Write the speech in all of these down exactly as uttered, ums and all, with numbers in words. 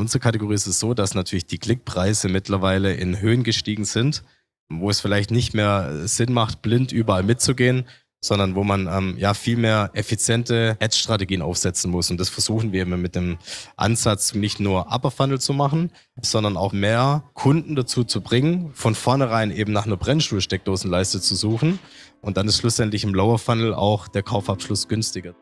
unserer Kategorie ist es so, dass natürlich die Klickpreise mittlerweile in Höhen gestiegen sind, wo es vielleicht nicht mehr Sinn macht, blind überall mitzugehen, sondern wo man ähm, ja viel mehr effiziente Ad-Strategien aufsetzen muss. Und das versuchen wir immer mit dem Ansatz, nicht nur Upper Funnel zu machen, sondern auch mehr Kunden dazu zu bringen, von vornherein eben nach einer Brennstuhl-Steckdosenleiste zu suchen. Und dann ist schlussendlich im Lower Funnel auch der Kaufabschluss günstiger.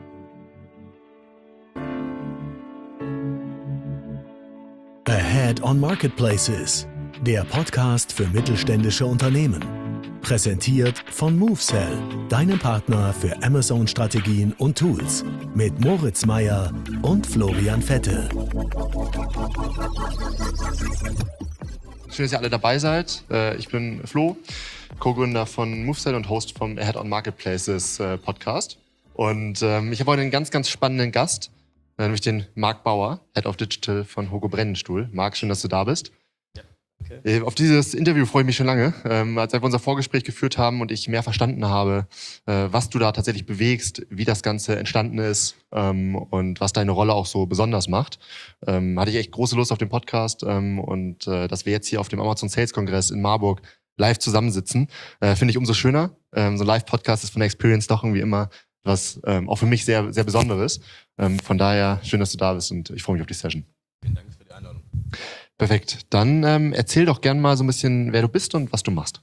Ahead on Marketplaces, der Podcast für mittelständische Unternehmen. Präsentiert von MoveSell, deinem Partner für Amazon-Strategien und Tools. Mit Moritz Meyer und Florian Vettel. Schön, dass ihr alle dabei seid. Ich bin Flo, Co-Gründer von MoveSell und Host vom Ahead on Marketplaces Podcast. Und ich habe heute einen ganz, ganz spannenden Gast, nämlich den Marc Bauer, Head of Digital von Hogo Brennenstuhl. Marc, schön, dass du da bist. Okay. Auf dieses Interview freue ich mich schon lange, ähm, als wir unser Vorgespräch geführt haben und ich mehr verstanden habe, äh, was du da tatsächlich bewegst, wie das Ganze entstanden ist ähm, und was deine Rolle auch so besonders macht. Ähm, hatte ich echt große Lust auf den Podcast ähm, und äh, dass wir jetzt hier auf dem Amazon Sales Kongress in Marburg live zusammensitzen, äh, finde ich umso schöner. Ähm, so ein Live-Podcast ist von der Experience doch irgendwie immer was ähm, auch für mich sehr, sehr Besonderes. Ähm, von daher schön, dass du da bist und ich freue mich auf die Session. Vielen Dank für die Einladung. Perfekt. Dann ähm, erzähl doch gern mal so ein bisschen, wer du bist und was du machst.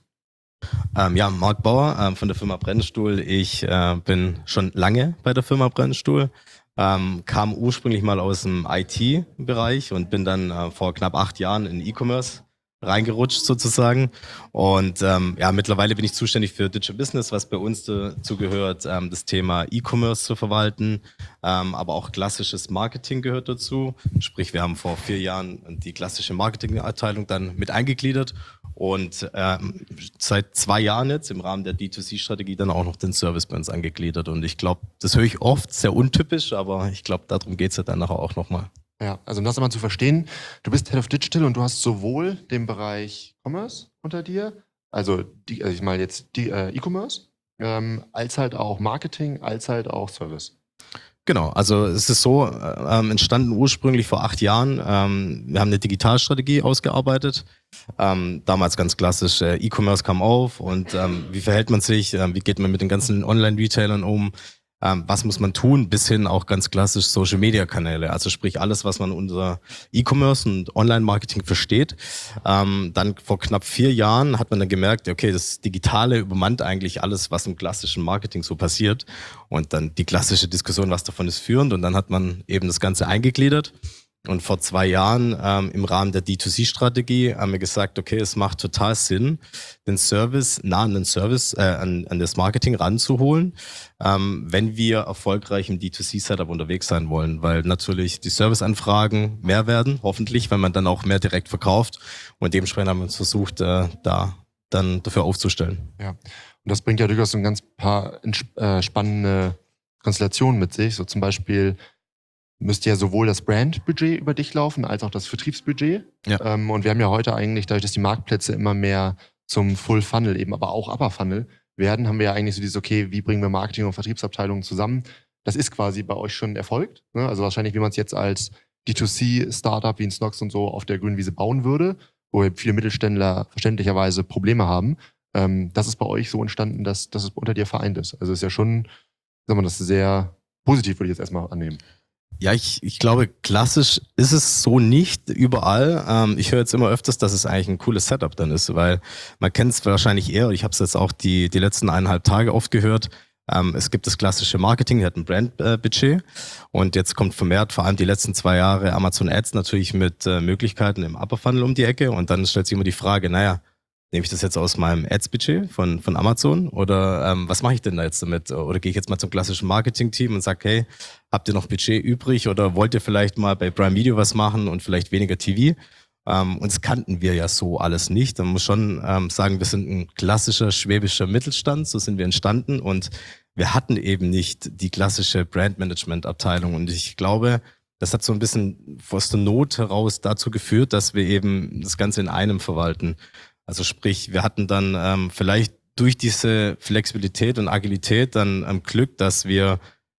Ähm, ja, Marc Bauer ähm, von der Firma Brennenstuhl. Ich äh, bin schon lange bei der Firma Brennenstuhl, ähm, kam ursprünglich mal aus dem I T-Bereich und bin dann äh, vor knapp acht Jahren in E-Commerce reingerutscht sozusagen. Und ähm, ja, mittlerweile bin ich zuständig für Digital Business, was bei uns dazu gehört, ähm, das Thema E-Commerce zu verwalten, ähm, aber auch klassisches Marketing gehört dazu. Sprich, wir haben vor vier Jahren die klassische Marketingabteilung dann mit eingegliedert und ähm, seit zwei Jahren jetzt im Rahmen der D zwei C-Strategie dann auch noch den Service bei uns angegliedert. Und ich glaube, das höre ich oft, sehr untypisch, aber ich glaube, darum geht es ja dann nachher auch nochmal. Ja, also um das einmal zu verstehen, du bist Head of Digital und du hast sowohl den Bereich Commerce unter dir, also, die, also ich meine jetzt die äh, E-Commerce, ähm, als halt auch Marketing, als halt auch Service. Genau, also es ist so ähm, entstanden ursprünglich vor acht Jahren. Ähm, wir haben eine Digitalstrategie ausgearbeitet. Ähm, damals ganz klassisch, äh, E-Commerce kam auf und ähm, wie verhält man sich, äh, wie geht man mit den ganzen Online-Retailern um, ähm, was muss man tun, bis hin auch ganz klassisch Social-Media-Kanäle, also sprich alles, was man unter E-Commerce und Online-Marketing versteht. Ähm, dann vor knapp vier Jahren hat man dann gemerkt, okay, das Digitale übermannt eigentlich alles, was im klassischen Marketing so passiert und dann die klassische Diskussion, was davon ist führend und dann hat man eben das Ganze eingegliedert. Und vor zwei Jahren ähm, im Rahmen der D zwei C-Strategie haben wir gesagt, okay, es macht total Sinn, den Service nah an den Service, äh, an, an das Marketing ranzuholen, ähm, wenn wir erfolgreich im D zwei C-Setup unterwegs sein wollen, weil natürlich die Serviceanfragen mehr werden, hoffentlich, wenn man dann auch mehr direkt verkauft. Und dementsprechend haben wir uns versucht, äh, da dann dafür aufzustellen. Ja, und das bringt ja durchaus ein ganz paar äh, spannende Konstellationen mit sich, so zum Beispiel müsste ja sowohl das Brandbudget über dich laufen, als auch das Vertriebsbudget. Ja. Ähm, und wir haben ja heute eigentlich, dadurch, dass die Marktplätze immer mehr zum Full Funnel, eben aber auch Upper Funnel werden, haben wir ja eigentlich so dieses, okay, wie bringen wir Marketing und Vertriebsabteilungen zusammen? Das ist quasi bei euch schon erfolgt. Ne? Also wahrscheinlich, wie man es jetzt als D zwei C-Startup wie ein Snox und so auf der grünen Wiese bauen würde, wo viele Mittelständler verständlicherweise Probleme haben. Ähm, das ist bei euch so entstanden, dass, dass es unter dir vereint ist. Also ist ja schon, sagen wir, das ist sehr positiv, würde ich jetzt erstmal annehmen. Ja, ich, ich glaube, klassisch ist es so nicht überall. Ähm, ich höre jetzt immer öfters, dass es eigentlich ein cooles Setup dann ist, weil man kennt es wahrscheinlich eher, ich habe es jetzt auch die, die letzten eineinhalb Tage oft gehört, ähm, es gibt das klassische Marketing, die hat ein Brandbudget äh, und jetzt kommt vermehrt, vor allem die letzten zwei Jahre, Amazon Ads natürlich mit äh, Möglichkeiten im Upper Funnel um die Ecke und dann stellt sich immer die Frage, naja, nehme ich das jetzt aus meinem Ads-Budget von, von Amazon oder ähm, was mache ich denn da jetzt damit? Oder gehe ich jetzt mal zum klassischen Marketing-Team und sage, hey, habt ihr noch Budget übrig oder wollt ihr vielleicht mal bei Prime Video was machen und vielleicht weniger T V? Ähm, und das kannten wir ja so alles nicht. Man muss schon ähm, sagen, wir sind ein klassischer schwäbischer Mittelstand, so sind wir entstanden und wir hatten eben nicht die klassische Brand-Management-Abteilung und ich glaube, das hat so ein bisschen aus der Not heraus dazu geführt, dass wir eben das Ganze in einem verwalten. Also sprich, wir hatten dann ähm, vielleicht durch diese Flexibilität und Agilität dann ähm, Glück, dass wir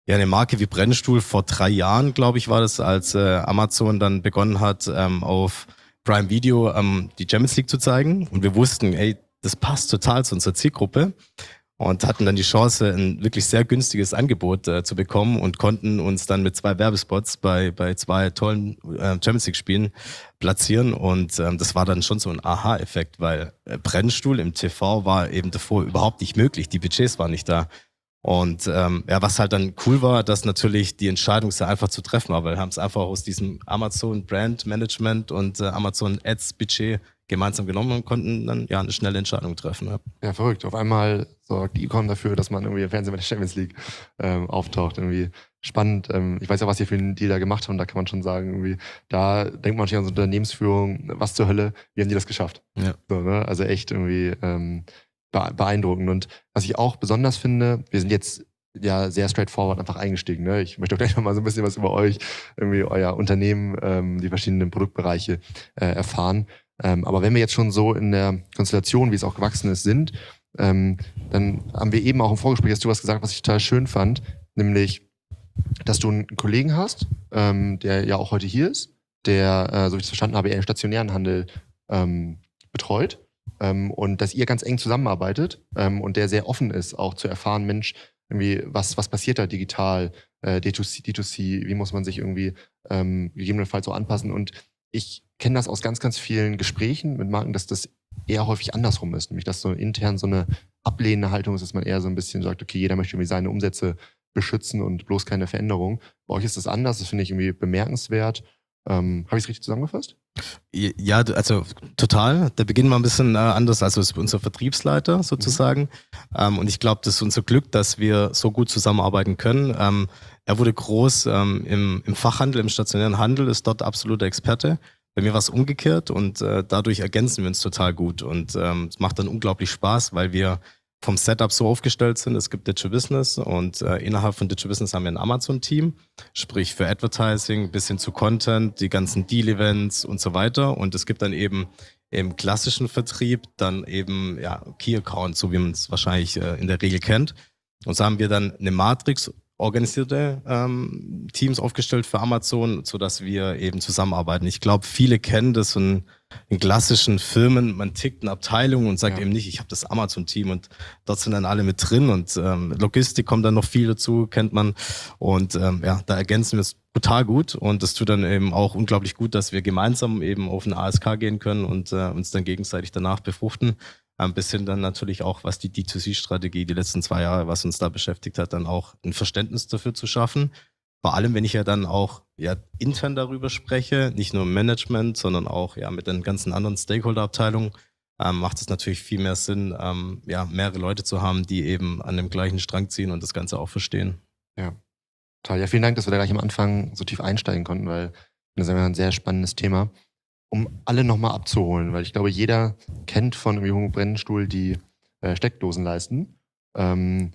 Ja, eine Marke wie Brennstuhl vor drei Jahren, glaube ich, war das, als äh, Amazon dann begonnen hat, ähm, auf Prime Video ähm, die Champions League zu zeigen. Und wir wussten, ey, das passt total zu unserer Zielgruppe. Und hatten dann die Chance, ein wirklich sehr günstiges Angebot äh, zu bekommen und konnten uns dann mit zwei Werbespots bei bei zwei tollen äh, Champions League Spielen platzieren. Und ähm, das war dann schon so ein Aha-Effekt, weil äh, Brennstuhl im T V war eben davor überhaupt nicht möglich. Die Budgets waren nicht da. Und ähm, ja, was halt dann cool war, dass natürlich die Entscheidung sehr einfach zu treffen war, weil wir haben es einfach aus diesem Amazon Brand Management und äh, Amazon Ads Budget gemeinsam genommen und konnten dann ja eine schnelle Entscheidung treffen. Ja, ja verrückt. Auf einmal sorgt E-Com dafür, dass man irgendwie im Fernsehen bei der Champions League ähm, auftaucht. Irgendwie spannend. Ähm, ich weiß ja, was ihr für einen Deal da gemacht habt, und da kann man schon sagen, irgendwie, da denkt man natürlich an so Unternehmensführung, was zur Hölle, wie haben die das geschafft? Ja. So, ne? Also echt irgendwie ähm, beeindruckend. Und was ich auch besonders finde, wir sind jetzt ja sehr straightforward einfach eingestiegen. Ne? Ich möchte auch gleich noch mal so ein bisschen was über euch, irgendwie euer Unternehmen, ähm, die verschiedenen Produktbereiche äh, erfahren. Ähm, aber wenn wir jetzt schon so in der Konstellation, wie es auch gewachsen ist, sind, ähm, dann haben wir eben auch im Vorgespräch, hast du was gesagt, was ich total schön fand, nämlich, dass du einen Kollegen hast, ähm, der ja auch heute hier ist, der, äh, so wie ich es verstanden habe, eher den stationären Handel ähm, betreut. Ähm, und dass ihr ganz eng zusammenarbeitet ähm, und der sehr offen ist, auch zu erfahren, Mensch, irgendwie, was, was passiert da digital, äh, D zwei C, D zwei C, wie muss man sich irgendwie ähm, gegebenenfalls so anpassen. Und ich kenne das aus ganz, ganz vielen Gesprächen mit Marken, dass das eher häufig andersrum ist, nämlich dass so intern so eine ablehnende Haltung ist, dass man eher so ein bisschen sagt, okay, jeder möchte irgendwie seine Umsätze beschützen und bloß keine Veränderung. Bei euch ist das anders, das finde ich irgendwie bemerkenswert. Ähm, Habe ich es richtig zusammengefasst? Ja, also total. Der Beginn war ein bisschen äh, anders. Also ist unser Vertriebsleiter sozusagen. Mhm. Ähm, und ich glaube, das ist unser Glück, dass wir so gut zusammenarbeiten können. Ähm, er wurde groß ähm, im, im Fachhandel, im stationären Handel, ist dort absoluter Experte. Bei mir war es umgekehrt und äh, dadurch ergänzen wir uns total gut. Und ähm, es macht dann unglaublich Spaß, weil wir vom Setup so aufgestellt sind. Es gibt Digital Business und äh, innerhalb von Digital Business haben wir ein Amazon-Team, sprich für Advertising bis hin zu Content, die ganzen Deal-Events und so weiter. Und es gibt dann eben im klassischen Vertrieb dann eben ja Key-Account, so wie man es wahrscheinlich äh, in der Regel kennt. Und so haben wir dann eine Matrix organisierte ähm, Teams aufgestellt für Amazon, sodass wir eben zusammenarbeiten. Ich glaube, viele kennen das in, in klassischen Firmen, man tickt eine Abteilung und sagt ja. eben nicht, ich habe das Amazon-Team und dort sind dann alle mit drin und ähm, Logistik kommt dann noch viel dazu, kennt man und ähm, ja, da ergänzen wir es total gut und das tut dann eben auch unglaublich gut, dass wir gemeinsam eben auf eine A S K gehen können und äh, uns dann gegenseitig danach befruchten. Ein bisschen dann natürlich auch, was die D zwei C-Strategie die letzten zwei Jahre, was uns da beschäftigt hat, dann auch ein Verständnis dafür zu schaffen. Vor allem, wenn ich ja dann auch ja intern darüber spreche, nicht nur im Management, sondern auch ja mit den ganzen anderen Stakeholder-Abteilungen, ähm, macht es natürlich viel mehr Sinn, ähm, ja mehrere Leute zu haben, die eben an dem gleichen Strang ziehen und das Ganze auch verstehen. Ja, toll. Ja, vielen Dank, dass wir da gleich am Anfang so tief einsteigen konnten, weil das ist ein sehr spannendes Thema. Um alle nochmal abzuholen, weil ich glaube, jeder kennt von irgendwie Brennstuhl die äh, Steckdosenleisten. Ähm,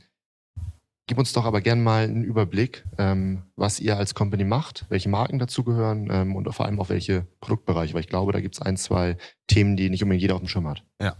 gib uns doch aber gern mal einen Überblick, ähm, was ihr als Company macht, welche Marken dazugehören ähm, und vor allem auch welche Produktbereiche, weil ich glaube, da gibt es ein, zwei Themen, die nicht unbedingt jeder auf dem Schirm hat. Ja,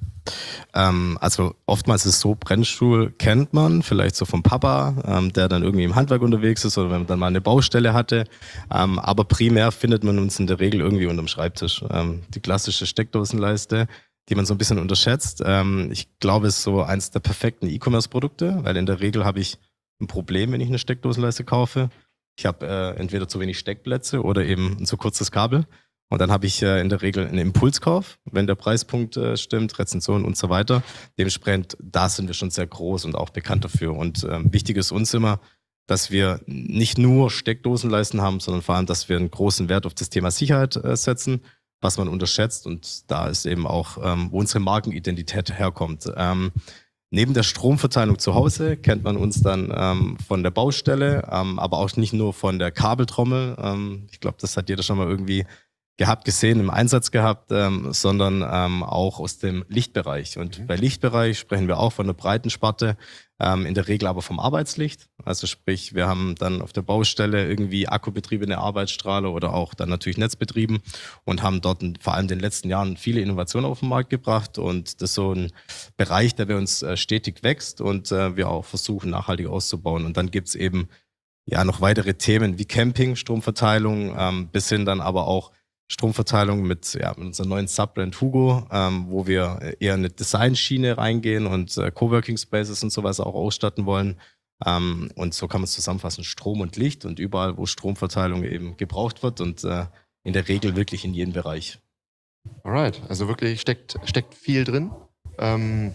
ähm, also oftmals ist es so, Brennstuhl kennt man, vielleicht so vom Papa, ähm, der dann irgendwie im Handwerk unterwegs ist oder wenn man dann mal eine Baustelle hatte, ähm, aber primär findet man uns in der Regel irgendwie unterm Schreibtisch. Ähm, die klassische Steckdosenleiste, die man so ein bisschen unterschätzt. Ähm, ich glaube, es ist so eins der perfekten E-Commerce-Produkte, weil in der Regel habe ich ein Problem, wenn ich eine Steckdosenleiste kaufe. Ich habe äh, entweder zu wenig Steckplätze oder eben ein zu kurzes Kabel. Und dann habe ich äh, in der Regel einen Impulskauf, wenn der Preispunkt äh, stimmt, Rezension und so weiter. Dementsprechend, da sind wir schon sehr groß und auch bekannt dafür. Und äh, wichtig ist uns immer, dass wir nicht nur Steckdosenleisten haben, sondern vor allem, dass wir einen großen Wert auf das Thema Sicherheit äh, setzen, was man unterschätzt. Und da ist eben auch, ähm, wo unsere Markenidentität herkommt. Ähm, Neben der Stromverteilung zu Hause kennt man uns dann ähm, von der Baustelle, ähm, aber auch nicht nur von der Kabeltrommel. Ähm, ich glaube, das hat jeder schon mal irgendwie gehabt, gesehen, im Einsatz gehabt, ähm, sondern ähm, auch aus dem Lichtbereich. Und mhm. bei Lichtbereich sprechen wir auch von der breiten Sparte, ähm, in der Regel aber vom Arbeitslicht. Also sprich, wir haben dann auf der Baustelle irgendwie akkubetriebene Arbeitsstrahler oder auch dann natürlich Netzbetrieben und haben dort in, vor allem in den letzten Jahren viele Innovationen auf den Markt gebracht. Und das ist so ein Bereich, der bei uns äh, stetig wächst und äh, wir auch versuchen, nachhaltig auszubauen. Und dann gibt's eben ja noch weitere Themen wie Camping, Stromverteilung, ähm, bis hin dann aber auch Stromverteilung mit, ja, mit unserem neuen Subbrand Hugo, ähm, wo wir eher eine Designschiene reingehen und äh, Coworking Spaces und sowas auch ausstatten wollen. Ähm, und so kann man es zusammenfassen, Strom und Licht und überall, wo Stromverteilung eben gebraucht wird und äh, in der Regel wirklich in jedem Bereich. Alright, also wirklich steckt, steckt viel drin. Ähm,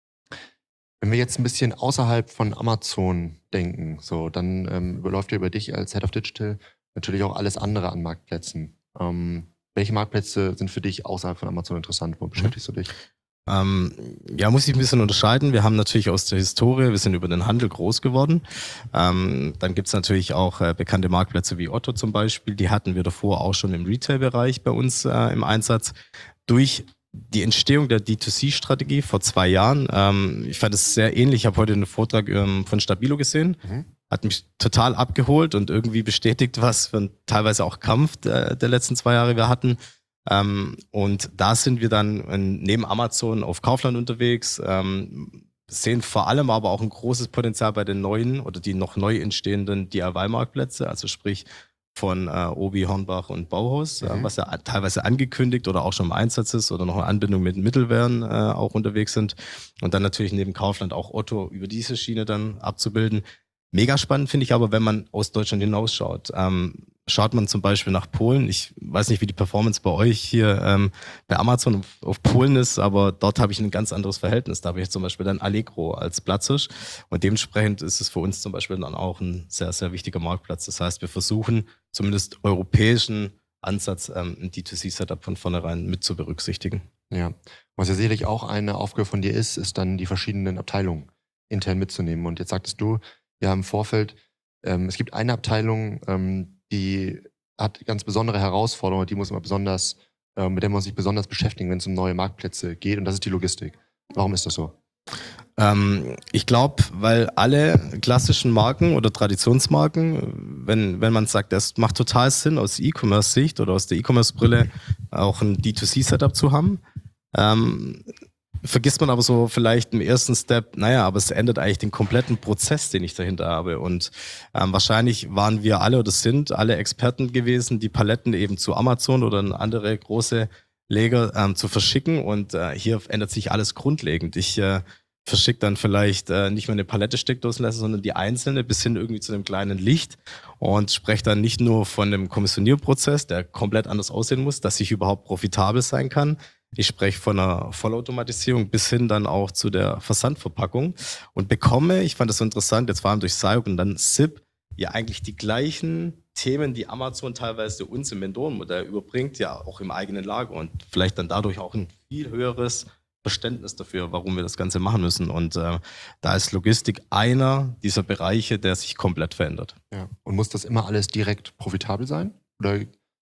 wenn wir jetzt ein bisschen außerhalb von Amazon denken, so, dann ähm, überläuft ja über dich als Head of Digital natürlich auch alles andere an Marktplätzen. Ähm, welche Marktplätze sind für dich außerhalb von Amazon interessant? Wo beschäftigst du dich? Ähm, ja, muss ich ein bisschen unterscheiden. Wir haben natürlich aus der Historie, wir sind über den Handel groß geworden. Ähm, dann gibt's natürlich auch äh, bekannte Marktplätze wie Otto zum Beispiel. Die hatten wir davor auch schon im Retail-Bereich bei uns äh, im Einsatz. Durch die Entstehung der D zwei C-Strategie vor zwei Jahren, ähm, ich fand es sehr ähnlich. Ich habe heute einen Vortrag ähm, von Stabilo gesehen. Mhm. Hat mich total abgeholt und irgendwie bestätigt, was für ein teilweise auch Kampf der, der letzten zwei Jahre wir hatten. Ähm, und da sind wir dann in, neben Amazon auf Kaufland unterwegs, ähm, sehen vor allem aber auch ein großes Potenzial bei den neuen oder die noch neu entstehenden D I Y-Marktplätze, also sprich von äh, Obi, Hornbach und Bauhaus, mhm. äh, was ja teilweise angekündigt oder auch schon im Einsatz ist oder noch eine Anbindung mit Mittelwehren äh, auch unterwegs sind. Und dann natürlich neben Kaufland auch Otto über diese Schiene dann abzubilden. Mega spannend finde ich aber, wenn man aus Deutschland hinausschaut. Ähm, schaut man zum Beispiel nach Polen, ich weiß nicht, wie die Performance bei euch hier ähm, bei Amazon auf, auf Polen ist, aber dort habe ich ein ganz anderes Verhältnis. Da habe ich zum Beispiel dann Allegro als Platzhirsch und dementsprechend ist es für uns zum Beispiel dann auch ein sehr, sehr wichtiger Marktplatz. Das heißt, wir versuchen zumindest europäischen Ansatz, ähm, ein D zwei C-Setup von vornherein mit zu berücksichtigen. Ja, was ja sicherlich auch eine Aufgabe von dir ist, ist dann die verschiedenen Abteilungen intern mitzunehmen. Und jetzt sagtest du, ja, im Vorfeld, ähm, es gibt eine Abteilung, ähm, die hat ganz besondere Herausforderungen, die muss man besonders, äh, mit der man sich besonders beschäftigen, wenn es um neue Marktplätze geht, und das ist die Logistik. Warum ist das so? Ähm, ich glaube, weil alle klassischen Marken oder Traditionsmarken, wenn, wenn man sagt, es macht total Sinn, aus E-Commerce-Sicht oder aus der E-Commerce-Brille auch ein D zwei C-Setup zu haben, ähm, vergisst man aber so vielleicht im ersten Step, naja, aber es ändert eigentlich den kompletten Prozess, den ich dahinter habe. Und ähm, wahrscheinlich waren wir alle oder sind alle Experten gewesen, die Paletten eben zu Amazon oder in andere große Lager ähm, zu verschicken. Und äh, hier ändert sich alles grundlegend. Ich äh, verschicke dann vielleicht äh, nicht mehr eine Palette Steckdosenleiste, sondern die einzelne bis hin irgendwie zu einem kleinen Licht und spreche dann nicht nur von einem Kommissionierprozess, der komplett anders aussehen muss, dass ich überhaupt profitabel sein kann. Ich spreche von einer Vollautomatisierung bis hin dann auch zu der Versandverpackung und bekomme, ich fand das so interessant, jetzt vor allem durch Sayok und dann S I P, ja eigentlich die gleichen Themen, die Amazon teilweise uns im Mentorenmodell überbringt, ja auch im eigenen Lager und vielleicht dann dadurch auch ein viel höheres Verständnis dafür, warum wir das Ganze machen müssen. Und äh, da ist Logistik einer dieser Bereiche, der sich komplett verändert. Ja. Und muss das immer alles direkt profitabel sein? Oder?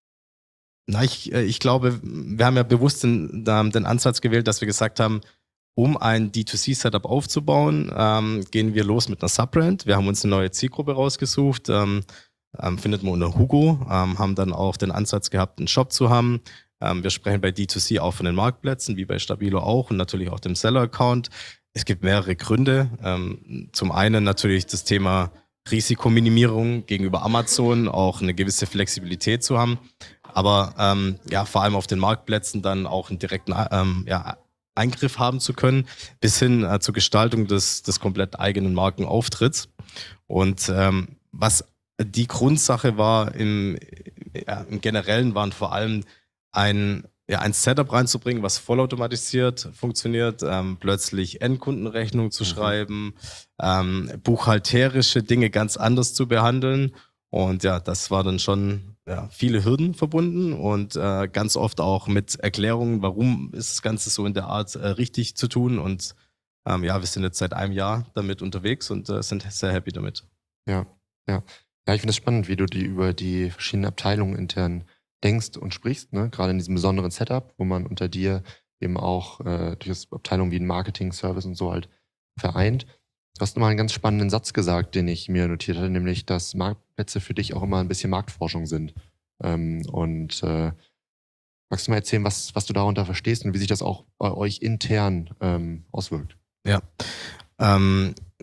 Na, ich, ich glaube, wir haben ja bewusst den, den Ansatz gewählt, dass wir gesagt haben, um ein D zwei C-Setup aufzubauen, ähm, gehen wir los mit einer Subbrand. Wir haben uns eine neue Zielgruppe rausgesucht, ähm, ähm, findet man unter Hugo, ähm, haben dann auch den Ansatz gehabt, einen Shop zu haben. Ähm, wir sprechen bei D zwei C auch von den Marktplätzen, wie bei Stabilo auch und natürlich auch dem Seller-Account. Es gibt mehrere Gründe. Ähm, zum einen natürlich das Thema Risikominimierung gegenüber Amazon, auch eine gewisse Flexibilität zu haben. Aber ähm, ja, vor allem auf den Marktplätzen dann auch einen direkten ähm, ja, Eingriff haben zu können, bis hin äh, zur Gestaltung des, des komplett eigenen Markenauftritts. Und ähm, was die Grundsache war im, ja, im Generellen, waren vor allem ein, ja, ein Setup reinzubringen, was vollautomatisiert funktioniert, ähm, plötzlich Endkundenrechnung zu mhm. schreiben, ähm, buchhalterische Dinge ganz anders zu behandeln. Und ja, das war dann schon ja, viele Hürden verbunden und äh, ganz oft auch mit Erklärungen, warum ist das Ganze so in der Art äh, richtig zu tun. Und ähm, ja, wir sind jetzt seit einem Jahr damit unterwegs und äh, sind sehr happy damit. Ja, ja. Ja, ich finde es spannend, wie du die über die verschiedenen Abteilungen intern denkst und sprichst, ne? Gerade in diesem besonderen Setup, wo man unter dir eben auch äh, durch Abteilungen wie ein Marketing, Service und so halt vereint. Du hast nochmal einen ganz spannenden Satz gesagt, den ich mir notiert hatte, nämlich, dass Marktplätze für dich auch immer ein bisschen Marktforschung sind. Ähm, und äh, magst du mal erzählen, was, was du darunter verstehst und wie sich das auch bei euch intern ähm, auswirkt? Ja, ähm,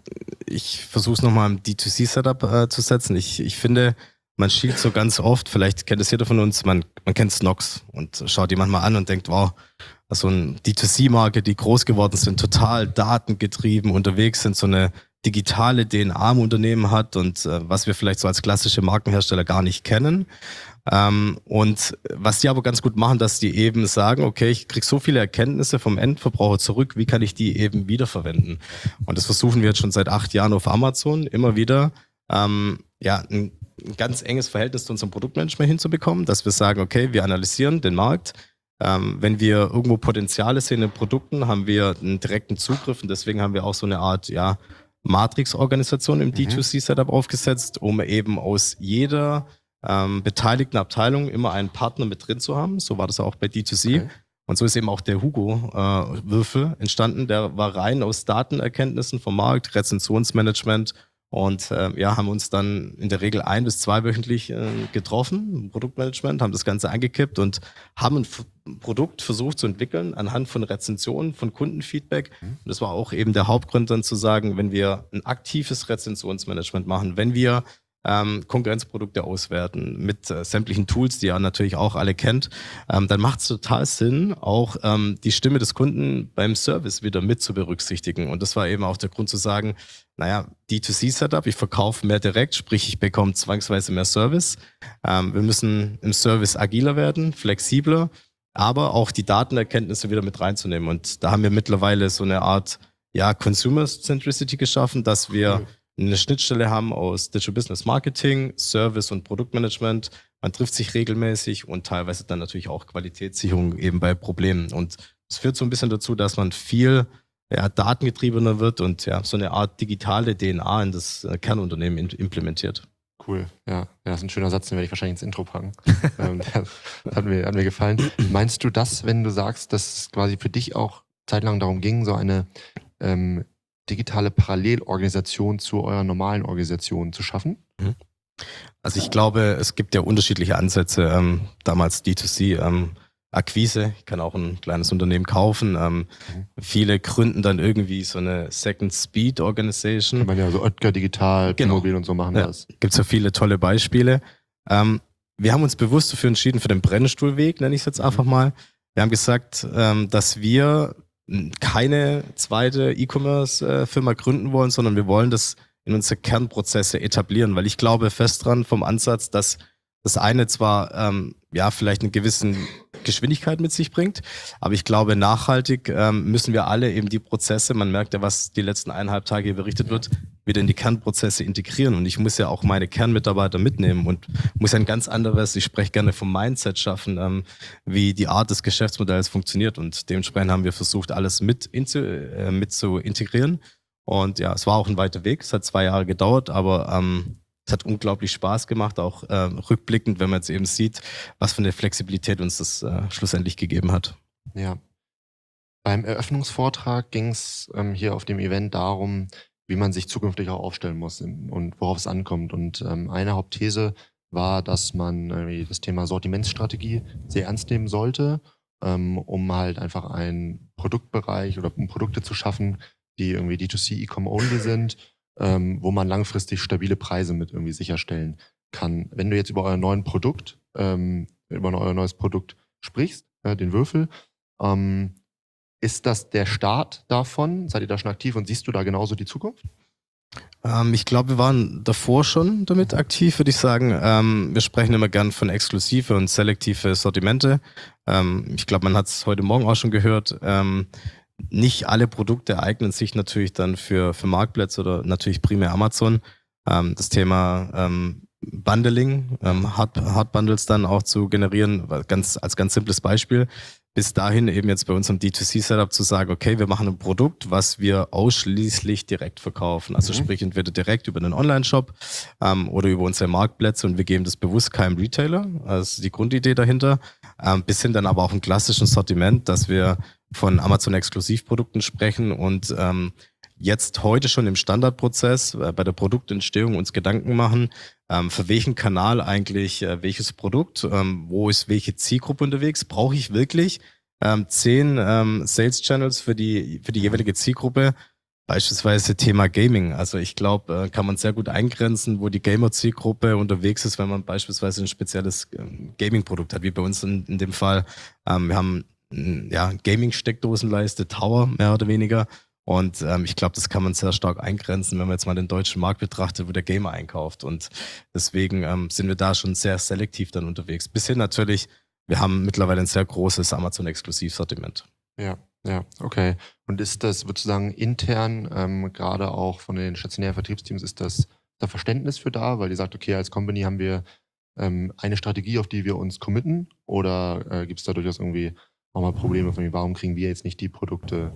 ich versuche es nochmal im D zwei C-Setup äh, zu setzen. Ich, ich finde, man schielt so ganz oft, vielleicht kennt es jeder von uns, man, man kennt Snox und schaut die manchmal an und denkt, wow, so ein D zwei C-Marke, die groß geworden sind, total datengetrieben unterwegs sind, so eine digitale D N A im Unternehmen hat und äh, was wir vielleicht so als klassische Markenhersteller gar nicht kennen. Ähm, und was die aber ganz gut machen, dass die eben sagen, okay, ich krieg so viele Erkenntnisse vom Endverbraucher zurück, wie kann ich die eben wiederverwenden? Und das versuchen wir jetzt schon seit acht Jahren auf Amazon immer wieder, ähm, ja, ein, ein ganz enges Verhältnis zu unserem Produktmanagement hinzubekommen, dass wir sagen, okay, wir analysieren den Markt. Ähm, wenn wir irgendwo Potenziale sehen in Produkten, haben wir einen direkten Zugriff und deswegen haben wir auch so eine Art, ja, Matrix-Organisation im mhm. D zwei C-Setup aufgesetzt, um eben aus jeder ähm, beteiligten Abteilung immer einen Partner mit drin zu haben. So war das auch bei D zwei C. Okay. Und so ist eben auch der Hugo-Würfel äh, entstanden. Der war rein aus Datenerkenntnissen vom Markt, Rezensionsmanagement und äh, ja, haben uns dann in der Regel ein- bis zweiwöchentlich äh, getroffen, im Produktmanagement, haben das Ganze angekippt und haben ein F- Produkt versucht zu entwickeln anhand von Rezensionen, von Kundenfeedback. Mhm. Und das war auch eben der Hauptgrund dann zu sagen, wenn wir ein aktives Rezensionsmanagement machen, wenn wir ähm, Konkurrenzprodukte auswerten mit äh, sämtlichen Tools, die ihr natürlich auch alle kennt, ähm, dann macht es total Sinn, auch ähm, die Stimme des Kunden beim Service wieder mit zu berücksichtigen. Und das war eben auch der Grund zu sagen, naja, D zwei C-Setup, ich verkaufe mehr direkt, sprich ich bekomme zwangsweise mehr Service. Ähm, wir müssen im Service agiler werden, flexibler, aber auch die Datenerkenntnisse wieder mit reinzunehmen. Und da haben wir mittlerweile so eine Art ja, Consumer Centricity geschaffen, dass wir eine Schnittstelle haben aus Digital Business Marketing, Service und Produktmanagement. Man trifft sich regelmäßig und teilweise dann natürlich auch Qualitätssicherung eben bei Problemen. Und es führt so ein bisschen dazu, dass man viel ja, datengetriebener wird und ja, so eine Art digitale D N A in das äh, Kernunternehmen in, implementiert. Cool, ja. Ja, das ist ein schöner Satz, den werde ich wahrscheinlich ins Intro packen. ähm, hat, mir, hat mir gefallen. Meinst du das, wenn du sagst, dass es quasi für dich auch zeitlang darum ging, so eine ähm, digitale Parallelorganisation zu eurer normalen Organisation zu schaffen? Also ich glaube, es gibt ja unterschiedliche Ansätze. Ähm, damals D zwei C, ähm, Akquise, ich kann auch ein kleines Unternehmen kaufen. Ähm, mhm. Viele gründen dann irgendwie so eine Second Speed Organization. Kann man ja so Oetker Digital, genau. Mobil und so machen ja, das. Gibt es ja viele tolle Beispiele. Ähm, wir haben uns bewusst dafür entschieden, für den Brennstuhlweg, nenne ich es jetzt einfach mal. Wir haben gesagt, ähm, dass wir keine zweite E-Commerce-Firma gründen wollen, sondern wir wollen das in unsere Kernprozesse etablieren, weil ich glaube fest dran vom Ansatz, dass das eine zwar ähm, ja vielleicht eine gewisse Geschwindigkeit mit sich bringt, aber ich glaube nachhaltig ähm, müssen wir alle eben die Prozesse, man merkt ja, was die letzten eineinhalb Tage hier berichtet wird, wieder in die Kernprozesse integrieren und ich muss ja auch meine Kernmitarbeiter mitnehmen und muss ein ganz anderes, ich spreche gerne vom Mindset schaffen, ähm, wie die Art des Geschäftsmodells funktioniert und dementsprechend haben wir versucht, alles mit, in zu, äh, mit zu integrieren und ja, es war auch ein weiter Weg, es hat zwei Jahre gedauert, aber ähm, es hat unglaublich Spaß gemacht, auch äh, rückblickend, wenn man jetzt eben sieht, was für eine Flexibilität uns das äh, schlussendlich gegeben hat. Ja. Beim Eröffnungsvortrag ging es ähm, hier auf dem Event darum, wie man sich zukünftig auch aufstellen muss und worauf es ankommt. Und ähm, eine Hauptthese war, dass man irgendwie das Thema Sortimentsstrategie sehr ernst nehmen sollte, ähm, um halt einfach einen Produktbereich oder um Produkte zu schaffen, die irgendwie D zwei C E-Com only sind, ähm, wo man langfristig stabile Preise mit irgendwie sicherstellen kann. Wenn du jetzt über euer neuen Produkt, ähm, über euer neues Produkt sprichst, äh, den Würfel, ähm, ist das der Start davon? Seid ihr da schon aktiv und siehst du da genauso die Zukunft? Ähm, ich glaube, wir waren davor schon damit aktiv, würde ich sagen. Ähm, wir sprechen immer gern von exklusive und selektive Sortimente. Ähm, ich glaube, man hat es heute Morgen auch schon gehört. Ähm, nicht alle Produkte eignen sich natürlich dann für, für Marktplätze oder natürlich primär Amazon. Ähm, das Thema ähm, Bundling, ähm, Hard, Hard Bundles dann auch zu generieren, ganz, als ganz simples Beispiel. Bis dahin eben jetzt bei unserem D zwei C-Setup zu sagen, okay, wir machen ein Produkt, was wir ausschließlich direkt verkaufen. Also mhm. sprich entweder direkt über einen Online-Shop ähm, oder über unsere Marktplätze und wir geben das bewusst keinem Retailer. Das ist die Grundidee dahinter. Ähm, bis hin dann aber auch im klassischen Sortiment, dass wir von Amazon-Exklusivprodukten sprechen und ähm, jetzt heute schon im Standardprozess äh, bei der Produktentstehung uns Gedanken machen, ähm, für welchen Kanal eigentlich äh, welches Produkt, ähm, wo ist welche Zielgruppe unterwegs, brauche ich wirklich ähm, zehn ähm, Sales Channels für die für die jeweilige Zielgruppe. Beispielsweise Thema Gaming. Also ich glaube, kann man sehr gut eingrenzen, wo die Gamer-Zielgruppe unterwegs ist, wenn man beispielsweise ein spezielles Gaming-Produkt hat, wie bei uns in, in dem Fall. Ähm, wir haben ja Gaming-Steckdosenleiste, Tower mehr oder weniger. Und ähm, ich glaube, das kann man sehr stark eingrenzen, wenn man jetzt mal den deutschen Markt betrachtet, wo der Gamer einkauft. Und deswegen ähm, sind wir da schon sehr selektiv dann unterwegs. Bis hin natürlich, wir haben mittlerweile ein sehr großes Amazon-Exklusivsortiment. Ja, ja, okay. Und ist das, würdest du sagen, intern, ähm, gerade auch von den stationären Vertriebsteams, ist das da Verständnis für da? Weil ihr sagt, okay, als Company haben wir ähm, eine Strategie, auf die wir uns committen? Oder äh, gibt es da durchaus irgendwie auch mal Probleme von, warum kriegen wir jetzt nicht die Produkte?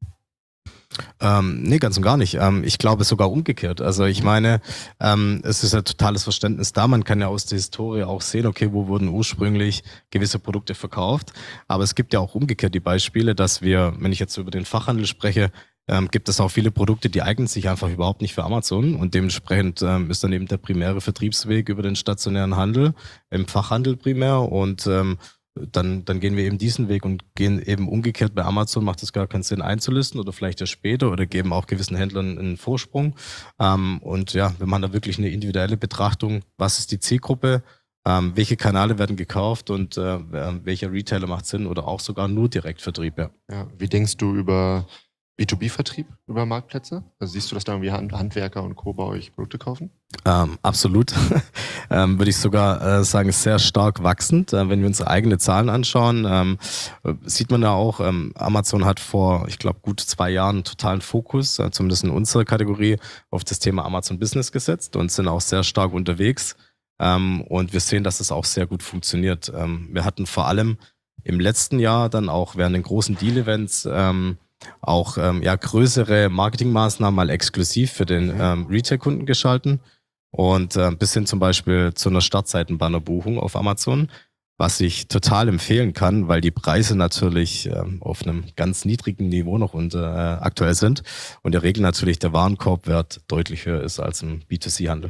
Ähm, nee, ganz und gar nicht. Ähm, ich glaube sogar umgekehrt. Also ich meine, ähm, es ist ein totales Verständnis da. Man kann ja aus der Historie auch sehen, okay, wo wurden ursprünglich gewisse Produkte verkauft. Aber es gibt ja auch umgekehrt die Beispiele, dass wir, wenn ich jetzt über den Fachhandel spreche, ähm, gibt es auch viele Produkte, die eignen sich einfach überhaupt nicht für Amazon. Und dementsprechend ähm, ist dann eben der primäre Vertriebsweg über den stationären Handel, im Fachhandel primär. Und ähm, Dann, dann gehen wir eben diesen Weg und gehen eben umgekehrt bei Amazon, macht es gar keinen Sinn einzulisten oder vielleicht erst später oder geben auch gewissen Händlern einen Vorsprung. Ähm, und ja, wir machen da wirklich eine individuelle Betrachtung, was ist die Zielgruppe, ähm, welche Kanäle werden gekauft und äh, welcher Retailer macht Sinn oder auch sogar nur Direktvertrieb. Ja. Ja, wie denkst du über B zwei B-Vertrieb, über Marktplätze? Also siehst du, dass da irgendwie Hand, Handwerker und Co. bei euch Produkte kaufen? Ähm, absolut. ähm, würde ich sogar äh, sagen, sehr stark wachsend. Äh, wenn wir uns eigene Zahlen anschauen, ähm, sieht man ja auch, ähm, Amazon hat vor, ich glaube, gut zwei Jahren einen totalen Fokus, äh, zumindest in unserer Kategorie, auf das Thema Amazon Business gesetzt und sind auch sehr stark unterwegs. Ähm, und wir sehen, dass es auch sehr gut funktioniert. Ähm, wir hatten vor allem im letzten Jahr dann auch während den großen Deal-Events ähm, auch ähm, ja, größere Marketingmaßnahmen mal exklusiv für den ähm, Retail-Kunden geschalten und äh, bis hin zum Beispiel zu einer Startseitenbannerbuchung auf Amazon, was ich total empfehlen kann, weil die Preise natürlich ähm, auf einem ganz niedrigen Niveau noch unter, äh, aktuell sind und in der Regel natürlich der Warenkorbwert deutlich höher ist als im B zwei C-Handel.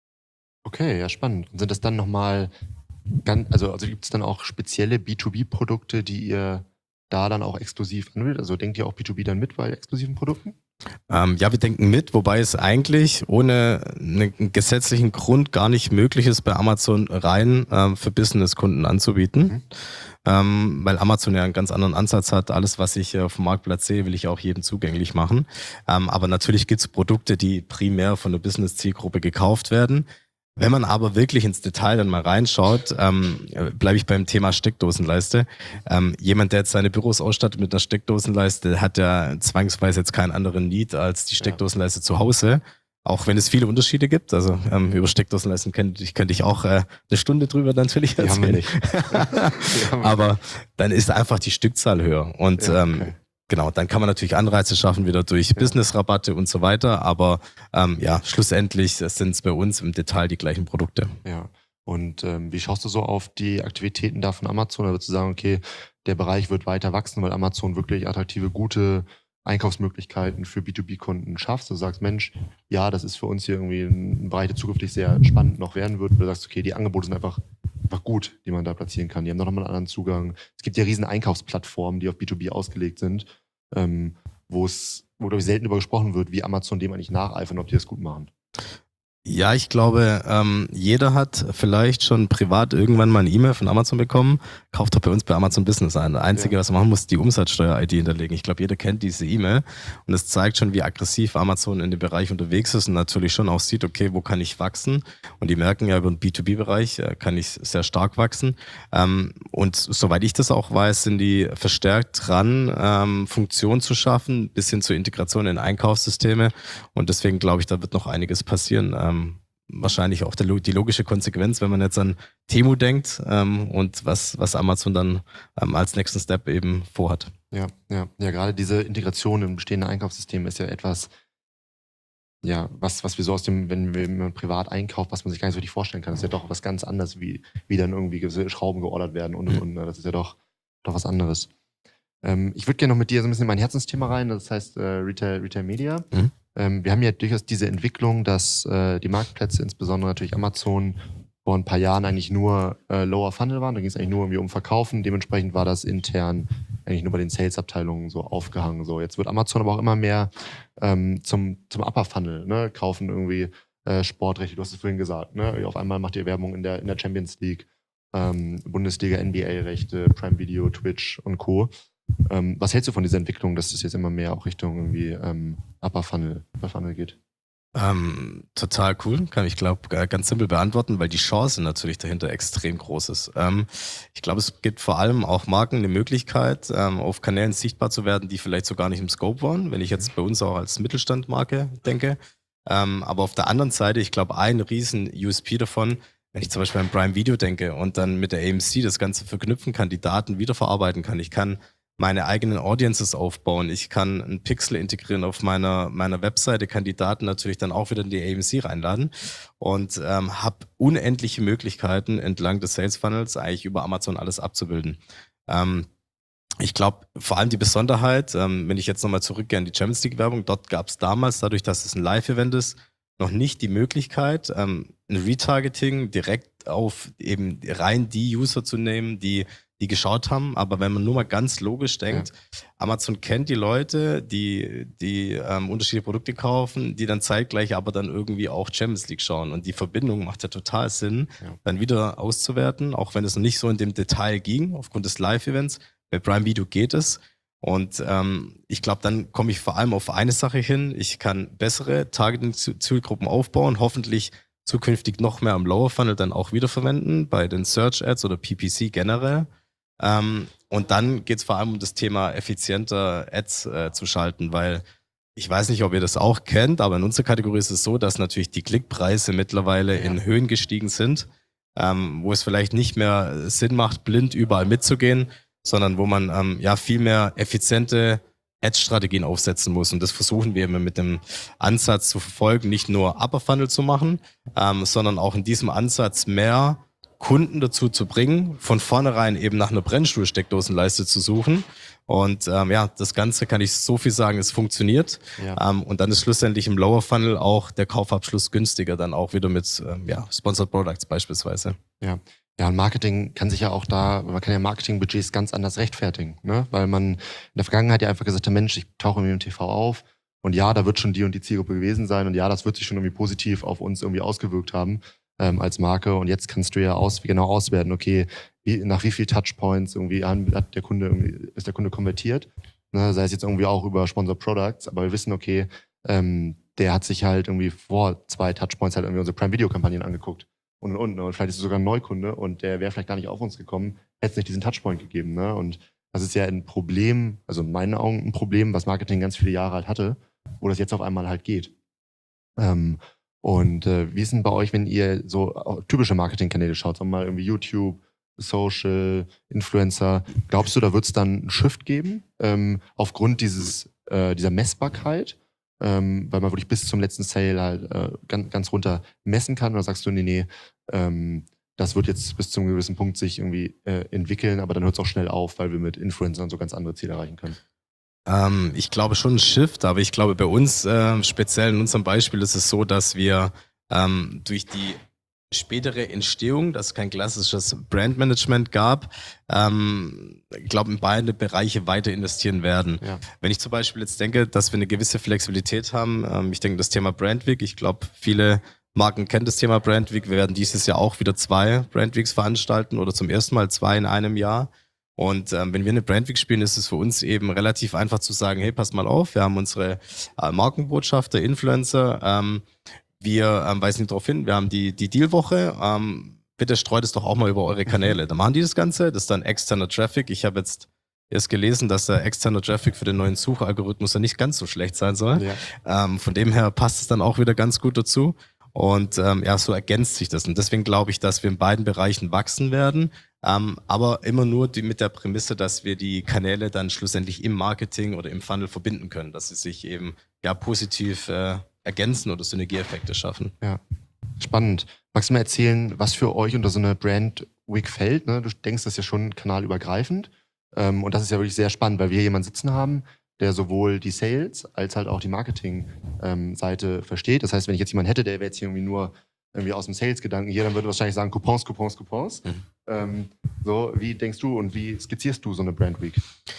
Okay, ja, spannend. Und sind das dann nochmal, ganz, also, also gibt es dann auch spezielle B zwei B-Produkte, die ihr da dann auch exklusiv anbietet? Also denkt ihr auch B zwei B dann mit bei exklusiven Produkten? Ähm, ja, wir denken mit, wobei es eigentlich ohne einen gesetzlichen Grund gar nicht möglich ist, bei Amazon rein ähm, für Business-Kunden anzubieten. Mhm. Ähm, weil Amazon ja einen ganz anderen Ansatz hat. Alles, was ich auf dem Marktplatz sehe, will ich auch jedem zugänglich machen. Ähm, aber natürlich gibt es Produkte, die primär von der Business-Zielgruppe gekauft werden. Wenn man aber wirklich ins Detail dann mal reinschaut, ähm, bleibe ich beim Thema Steckdosenleiste. Ähm, jemand, der jetzt seine Büros ausstattet mit einer Steckdosenleiste, hat ja zwangsweise jetzt keinen anderen Need als die Steckdosenleiste ja. zu Hause. Auch wenn es viele Unterschiede gibt. Also ähm, über Steckdosenleisten könnte ich, könnte ich auch äh, eine Stunde drüber natürlich erzählen. Die haben wir nicht. Die haben wir aber dann ist einfach die Stückzahl höher. Und ja, okay. ähm, Genau, dann kann man natürlich Anreize schaffen, wieder durch ja. Business-Rabatte und so weiter, aber ähm, ja, schlussendlich sind es bei uns im Detail die gleichen Produkte. Ja, und ähm, wie schaust du so auf die Aktivitäten da von Amazon? Da würdest du sagen, okay, der Bereich wird weiter wachsen, weil Amazon wirklich attraktive, gute Einkaufsmöglichkeiten für B zwei B-Kunden schafft. Du sagst, Mensch, ja, das ist für uns hier irgendwie ein Bereich, der zukünftig sehr spannend noch werden wird. Du sagst, okay, die Angebote sind einfach einfach gut, die man da platzieren kann. Die haben doch nochmal einen anderen Zugang. Es gibt ja riesen Einkaufsplattformen, die auf B zwei B ausgelegt sind, ähm, wo es, wo glaube ich selten darüber gesprochen wird, wie Amazon dem eigentlich nacheifern, ob die das gut machen. Ja, ich glaube, ähm, jeder hat vielleicht schon privat irgendwann mal eine E-Mail von Amazon bekommen, kauft doch bei uns bei Amazon Business ein. Das Einzige, ja. was man machen muss, ist die Umsatzsteuer-I D hinterlegen. Ich glaube, jeder kennt diese E-Mail und es zeigt schon, wie aggressiv Amazon in dem Bereich unterwegs ist und natürlich schon auch sieht, okay, wo kann ich wachsen? Und die merken ja, über den B zwei B-Bereich äh, kann ich sehr stark wachsen. Ähm, und soweit ich das auch weiß, sind die verstärkt dran, ähm, Funktionen zu schaffen, bis hin zur Integration in Einkaufssysteme. Und deswegen glaube ich, da wird noch einiges passieren. Ähm, wahrscheinlich auch der, die logische Konsequenz, wenn man jetzt an Temu denkt ähm, und was, was Amazon dann ähm, als nächsten Step eben vorhat. Ja, ja, ja, gerade diese Integration im bestehenden Einkaufssystem ist ja etwas, ja, was, was wir so aus dem, wenn, wir, wenn man privat einkauft, was man sich gar nicht so richtig vorstellen kann. Das ist ja doch was ganz anderes, wie, wie dann irgendwie gewisse Schrauben geordert werden und, und, und das ist ja doch, doch was anderes. Ähm, ich würde gerne noch mit dir so ein bisschen in mein Herzensthema rein, das heißt äh, Retail, Retail Media. Mhm. Ähm, wir haben ja durchaus diese Entwicklung, dass äh, die Marktplätze, insbesondere natürlich Amazon, vor ein paar Jahren eigentlich nur äh, Lower Funnel waren. Da ging es eigentlich nur irgendwie um Verkaufen. Dementsprechend war das intern eigentlich nur bei den Sales-Abteilungen so aufgehangen. So, jetzt wird Amazon aber auch immer mehr ähm, zum, zum Upper Funnel, ne? Kaufen irgendwie äh, Sportrechte, du hast es vorhin gesagt, ne? Auf einmal macht ihr Werbung in der, in der Champions League, ähm, Bundesliga, N B A-Rechte, Prime Video, Twitch und Co. Ähm, was hältst du von dieser Entwicklung, dass es jetzt immer mehr auch Richtung irgendwie ähm, Upper Funnel, Upper Funnel geht? Ähm, total cool, kann ich glaube ganz simpel beantworten, weil die Chance natürlich dahinter extrem groß ist. Ähm, ich glaube, es gibt vor allem auch Marken eine Möglichkeit, ähm, auf Kanälen sichtbar zu werden, die vielleicht so gar nicht im Scope waren, wenn ich jetzt bei uns auch als Mittelstandmarke denke. Ähm, aber auf der anderen Seite, ich glaube, ein riesen U S P davon, wenn ich zum Beispiel an Prime Video denke und dann mit der A M C das Ganze verknüpfen kann, die Daten wiederverarbeiten kann, ich kann meine eigenen Audiences aufbauen. Ich kann einen Pixel integrieren auf meiner meiner Webseite, kann die Daten natürlich dann auch wieder in die A M C reinladen und ähm, habe unendliche Möglichkeiten entlang des Sales Funnels eigentlich über Amazon alles abzubilden. Ähm, ich glaube, vor allem die Besonderheit, ähm, wenn ich jetzt nochmal zurückgehe an die Champions League Werbung, dort gab es damals, dadurch, dass es ein Live-Event ist, noch nicht die Möglichkeit, ähm, ein Retargeting direkt auf eben rein die User zu nehmen, die die geschaut haben. Aber wenn man nur mal ganz logisch denkt, ja. Amazon kennt die Leute, die die ähm, unterschiedliche Produkte kaufen, die dann zeitgleich aber dann irgendwie auch Champions League schauen. Und die Verbindung macht ja total Sinn, ja. dann wieder auszuwerten, auch wenn es noch nicht so in dem Detail ging, aufgrund des Live-Events. Bei Prime Video geht es. Und ähm, ich glaube, dann komme ich vor allem auf eine Sache hin. Ich kann bessere Targeting-Zielgruppen aufbauen, hoffentlich zukünftig noch mehr am Lower Funnel dann auch wiederverwenden, bei den Search Ads oder P P C generell. Ähm, und dann geht es vor allem um das Thema effizienter Ads äh, zu schalten, weil ich weiß nicht, ob ihr das auch kennt, aber in unserer Kategorie ist es so, dass natürlich die Klickpreise mittlerweile ja. in Höhen gestiegen sind, ähm, wo es vielleicht nicht mehr Sinn macht, blind überall mitzugehen, sondern wo man ähm, ja viel mehr effiziente Ad-Strategien aufsetzen muss. Und das versuchen wir immer mit dem Ansatz zu verfolgen, nicht nur Upper Funnel zu machen, ähm, sondern auch in diesem Ansatz mehr Kunden dazu zu bringen, von vornherein eben nach einer Brennstuhl-Steckdosenleiste zu suchen. Und ähm, ja, das Ganze kann ich so viel sagen, es funktioniert. Ja. Ähm, und dann ist schlussendlich im Lower Funnel auch der Kaufabschluss günstiger, dann auch wieder mit ähm, ja, Sponsored Products beispielsweise. Ja. Ja, und Marketing kann sich ja auch da, man kann ja Marketingbudgets ganz anders rechtfertigen, ne? Weil man in der Vergangenheit ja einfach gesagt hat, Mensch, ich tauche irgendwie im T V auf und ja, da wird schon die und die Zielgruppe gewesen sein und ja, das wird sich schon irgendwie positiv auf uns irgendwie ausgewirkt haben ähm, als Marke und jetzt kannst du ja aus, wie genau auswerten, okay, wie, nach wie viel Touchpoints irgendwie hat der Kunde irgendwie, ist der Kunde konvertiert, ne? Sei es jetzt irgendwie auch über Sponsored Products, aber wir wissen, okay, ähm, der hat sich halt irgendwie vor zwei Touchpoints halt irgendwie unsere Prime-Video-Kampagnen angeguckt. Und, und, und vielleicht ist es sogar ein Neukunde und der wäre vielleicht gar nicht auf uns gekommen, hätte es nicht diesen Touchpoint gegeben. Ne? Und das ist ja ein Problem, also in meinen Augen ein Problem, was Marketing ganz viele Jahre halt hatte, wo das jetzt auf einmal halt geht. Ähm, und äh, wie ist denn bei euch, wenn ihr so typische Marketingkanäle schaut, sagen wir mal irgendwie YouTube, Social, Influencer, glaubst du, da wird es dann einen Shift geben, ähm, aufgrund dieses, äh, dieser Messbarkeit? Ähm, weil man wirklich bis zum letzten Sale halt äh, ganz, ganz runter messen kann, oder sagst du, nee, nee, ähm, das wird jetzt bis zu einem gewissen Punkt sich irgendwie äh, entwickeln, aber dann hört es auch schnell auf, weil wir mit Influencern so ganz andere Ziele erreichen können? Ähm, ich glaube schon ein Shift, aber ich glaube bei uns, äh, speziell in unserem Beispiel, ist es so, dass wir ähm, durch die spätere Entstehung, dass es kein klassisches Brandmanagement gab, ähm, ich glaube, in beide Bereiche weiter investieren werden. Ja. Wenn ich zum Beispiel jetzt denke, dass wir eine gewisse Flexibilität haben, ähm, ich denke, das Thema Brand Week, ich glaube, viele Marken kennen das Thema Brand Week. Wir werden dieses Jahr auch wieder zwei Brand Weeks veranstalten oder zum ersten Mal zwei in einem Jahr. Und ähm, wenn wir eine Brand Week spielen, ist es für uns eben relativ einfach zu sagen, hey, passt mal auf, wir haben unsere äh, Markenbotschafter, Influencer, ähm, Wir ähm, weisen darauf hin, wir haben die, die Dealwoche. Ähm, bitte streut es doch auch mal über eure Kanäle. Da machen die das Ganze. Das ist dann externer Traffic. Ich habe jetzt erst gelesen, dass der externe Traffic für den neuen Suchalgorithmus ja nicht ganz so schlecht sein soll. Ja. Ähm, von dem her passt es dann auch wieder ganz gut dazu. Und ähm, ja, so ergänzt sich das. Und deswegen glaube ich, dass wir in beiden Bereichen wachsen werden. Ähm, aber immer nur die, mit der Prämisse, dass wir die Kanäle dann schlussendlich im Marketing oder im Funnel verbinden können. Dass sie sich eben ja positiv äh, ergänzen oder Synergieeffekte schaffen. Ja, spannend. Magst du mir erzählen, was für euch unter so eine Brand Week fällt? Ne? Du denkst, das ist ja schon kanalübergreifend. Ähm, und das ist ja wirklich sehr spannend, weil wir hier jemanden sitzen haben, der sowohl die Sales als halt auch die Marketing-Seite ähm, versteht. Das heißt, wenn ich jetzt jemanden hätte, der wäre jetzt hier irgendwie nur irgendwie aus dem Sales-Gedanken hier, dann würde er wahrscheinlich sagen, Coupons, Coupons, Coupons. Mhm. Ähm, so, wie denkst du und wie skizzierst du so eine Brand Week?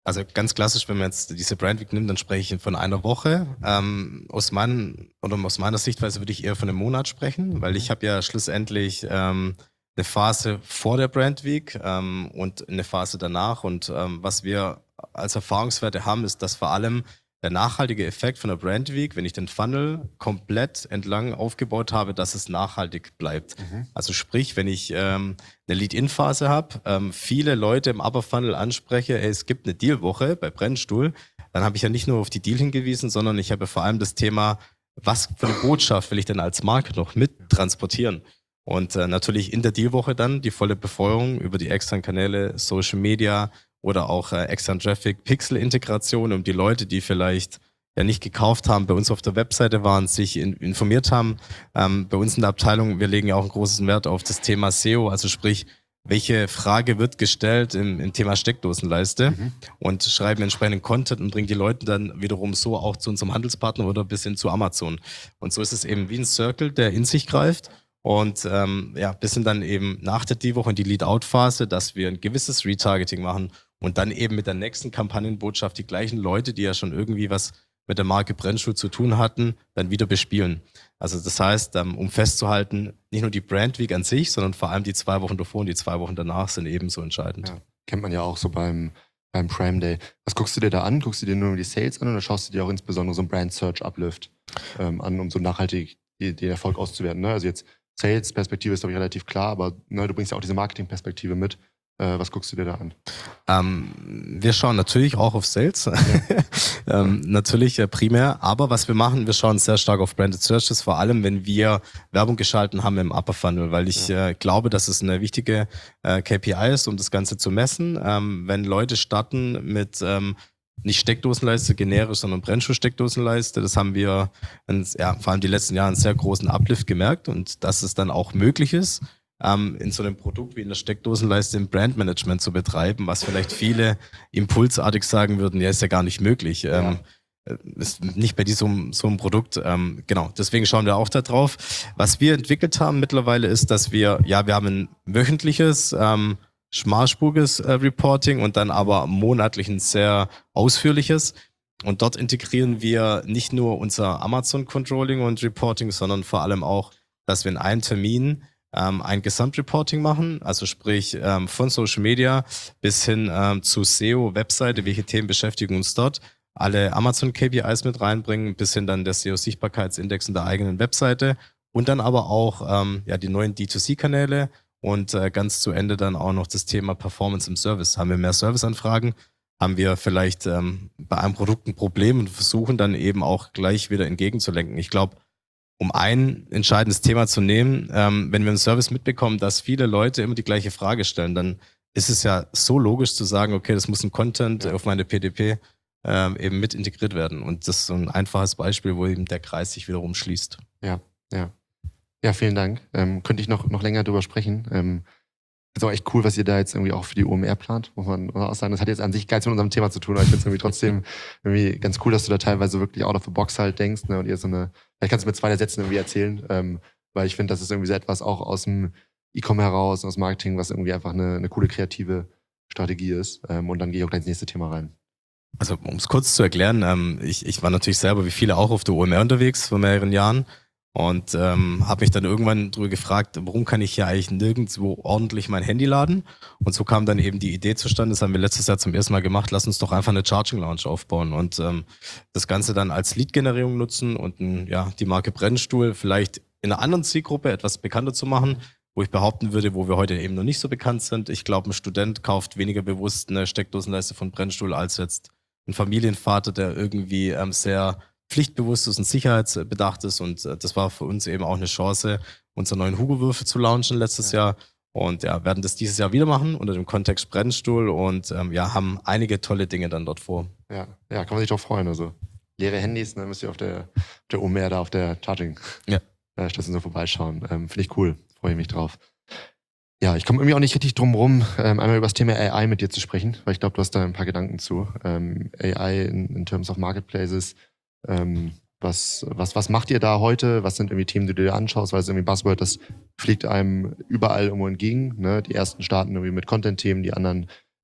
Also ganz klassisch, wenn man jetzt diese Brand Week nimmt, dann spreche ich von einer Woche. Ähm, aus, meinen, oder aus meiner Sichtweise würde ich eher von einem Monat sprechen, weil ich habe ja schlussendlich ähm, eine Phase vor der Brand Week ähm, und eine Phase danach. Und ähm, was wir als Erfahrungswerte haben, ist, dass vor allem der nachhaltige Effekt von der Brand Week, wenn ich den Funnel komplett entlang aufgebaut habe, dass es nachhaltig bleibt. Mhm. Also sprich, wenn ich ähm, eine Lead-In-Phase habe, ähm, viele Leute im Upper Funnel anspreche, hey, es gibt eine Deal-Woche bei Brennstuhl, dann habe ich ja nicht nur auf die Deal hingewiesen, sondern ich habe vor allem das Thema, was für eine Botschaft will ich denn als Marke noch mit transportieren? Und äh, natürlich in der Deal-Woche dann die volle Befeuerung über die externen Kanäle, Social Media, oder auch äh, extern Traffic, Pixel-Integration, um die Leute, die vielleicht ja nicht gekauft haben, bei uns auf der Webseite waren, sich in, informiert haben. Ähm, bei uns in der Abteilung, wir legen ja auch einen großen Wert auf das Thema S E O, also sprich, welche Frage wird gestellt im, im Thema Steckdosenleiste mhm. und schreiben entsprechenden Content und bringen die Leute dann wiederum so auch zu unserem Handelspartner oder bis hin zu Amazon. Und so ist es eben wie ein Circle, der in sich greift. Und ähm, ja, bis hin dann eben nach der D-Woche in die Lead-Out-Phase, dass wir ein gewisses Retargeting machen und dann eben mit der nächsten Kampagnenbotschaft die gleichen Leute, die ja schon irgendwie was mit der Marke Brennstuhl zu tun hatten, dann wieder bespielen. Also das heißt, um festzuhalten, nicht nur die Brand Week an sich, sondern vor allem die zwei Wochen davor und die zwei Wochen danach sind ebenso entscheidend. Ja, kennt man ja auch so beim, beim Prime Day. Was guckst du dir da an? Guckst du dir nur die Sales an oder schaust du dir auch insbesondere so ein Brand Search Uplift ähm, an, um so nachhaltig den Erfolg auszuwerten? Ne? Also jetzt Sales-Perspektive ist, glaube ich, relativ klar, aber ne, du bringst ja auch diese Marketing-Perspektive mit. Äh, was guckst du dir da an? Ähm, wir schauen natürlich auch auf Sales, ja. ähm, natürlich äh, primär, aber was wir machen, wir schauen sehr stark auf Branded Searches, vor allem wenn wir Werbung geschalten haben im Upper Funnel, weil ich ja. äh, glaube, dass es eine wichtige äh, K P I ist, um das Ganze zu messen. Ähm, wenn Leute starten mit ähm, nicht Steckdosenleiste generisch, sondern Brennstuhl-Steckdosenleiste. Das haben wir in, ja, vor allem die letzten Jahre einen sehr großen Uplift gemerkt und dass es dann auch möglich ist, ähm, in so einem Produkt wie in der Steckdosenleiste im Brandmanagement zu betreiben, was vielleicht viele impulsartig sagen würden, ja, ist ja gar nicht möglich. Ja. Ähm, ist nicht bei diesem so einem Produkt. Ähm, genau, deswegen schauen wir auch da drauf. Was wir entwickelt haben mittlerweile ist, dass wir, ja, wir haben ein wöchentliches ähm, schmalspuriges äh, Reporting und dann aber monatlich ein sehr ausführliches. Und dort integrieren wir nicht nur unser Amazon-Controlling und Reporting, sondern vor allem auch, dass wir in einem Termin ähm, ein Gesamtreporting machen, also sprich ähm, von Social Media bis hin ähm, zu S E O, Webseite, welche Themen beschäftigen uns dort, alle Amazon-K P Is mit reinbringen, bis hin dann der S E O-Sichtbarkeitsindex in der eigenen Webseite und dann aber auch ähm, ja die neuen D zwei C-Kanäle. Und äh, ganz zu Ende dann auch noch das Thema Performance im Service. Haben wir mehr Serviceanfragen? Haben wir vielleicht ähm, bei einem Produkt ein Problem und versuchen dann eben auch gleich wieder entgegenzulenken? Ich glaube, um ein entscheidendes Thema zu nehmen, ähm, wenn wir im Service mitbekommen, dass viele Leute immer die gleiche Frage stellen, dann ist es ja so logisch zu sagen, okay, das muss ein Content auf meine P D P ähm, eben mit integriert werden. Und das ist so ein einfaches Beispiel, wo eben der Kreis sich wiederum schließt. Ja, ja. Ja, vielen Dank. Ähm, könnte ich noch, noch länger drüber sprechen. Ähm, ist auch echt cool, was ihr da jetzt irgendwie auch für die O M R plant, muss man auch sagen. Das hat jetzt an sich gar nichts mit unserem Thema zu tun, aber ich finde es irgendwie trotzdem irgendwie ganz cool, dass du da teilweise wirklich out of the box halt denkst, ne, und ihr so eine, vielleicht kannst du mit zwei Sätzen irgendwie erzählen, ähm, weil ich finde, das ist irgendwie so etwas auch aus dem E-Com heraus, aus Marketing, was irgendwie einfach eine, eine coole kreative Strategie ist. Ähm, und dann gehe ich auch gleich ins nächste Thema rein. Also um es kurz zu erklären, ähm, ich, ich war natürlich selber wie viele auch auf der O M R unterwegs vor mehreren Jahren. Und ähm, habe mich dann irgendwann drüber gefragt, warum kann ich hier eigentlich nirgendwo ordentlich mein Handy laden? Und so kam dann eben die Idee zustande, das haben wir letztes Jahr zum ersten Mal gemacht, lass uns doch einfach eine Charging Lounge aufbauen und ähm, das Ganze dann als Lead-Generierung nutzen und ein, ja die Marke Brennstuhl vielleicht in einer anderen Zielgruppe etwas bekannter zu machen, wo ich behaupten würde, wo wir heute eben noch nicht so bekannt sind. Ich glaube, ein Student kauft weniger bewusst eine Steckdosenleiste von Brennstuhl als jetzt ein Familienvater, der irgendwie ähm, sehr pflichtbewusst ist und sicherheitsbedacht ist und äh, das war für uns eben auch eine Chance, unseren neuen Hugo-Würfel zu launchen letztes ja. Jahr und ja, werden das dieses Jahr wieder machen unter dem Kontext Brennstuhl und ähm, ja, haben einige tolle Dinge dann dort vor. Ja, ja, kann man sich doch freuen, also leere Handys, dann müsst ihr auf der, auf der O M R da auf der Charging ja. äh, Station so vorbeischauen. Ähm, finde ich cool, freue ich mich drauf. Ja, ich komme irgendwie auch nicht richtig drum rum, ähm, einmal über das Thema A I mit dir zu sprechen, weil ich glaube, du hast da ein paar Gedanken zu. Ähm, A I in, in terms of Marketplaces. Ähm, was, was, was macht ihr da heute? Was sind irgendwie Themen, die du dir anschaust? Weil es irgendwie Buzzword, das fliegt einem überall irgendwo entgegen. Ne? Die ersten starten irgendwie mit Content-Themen, die anderen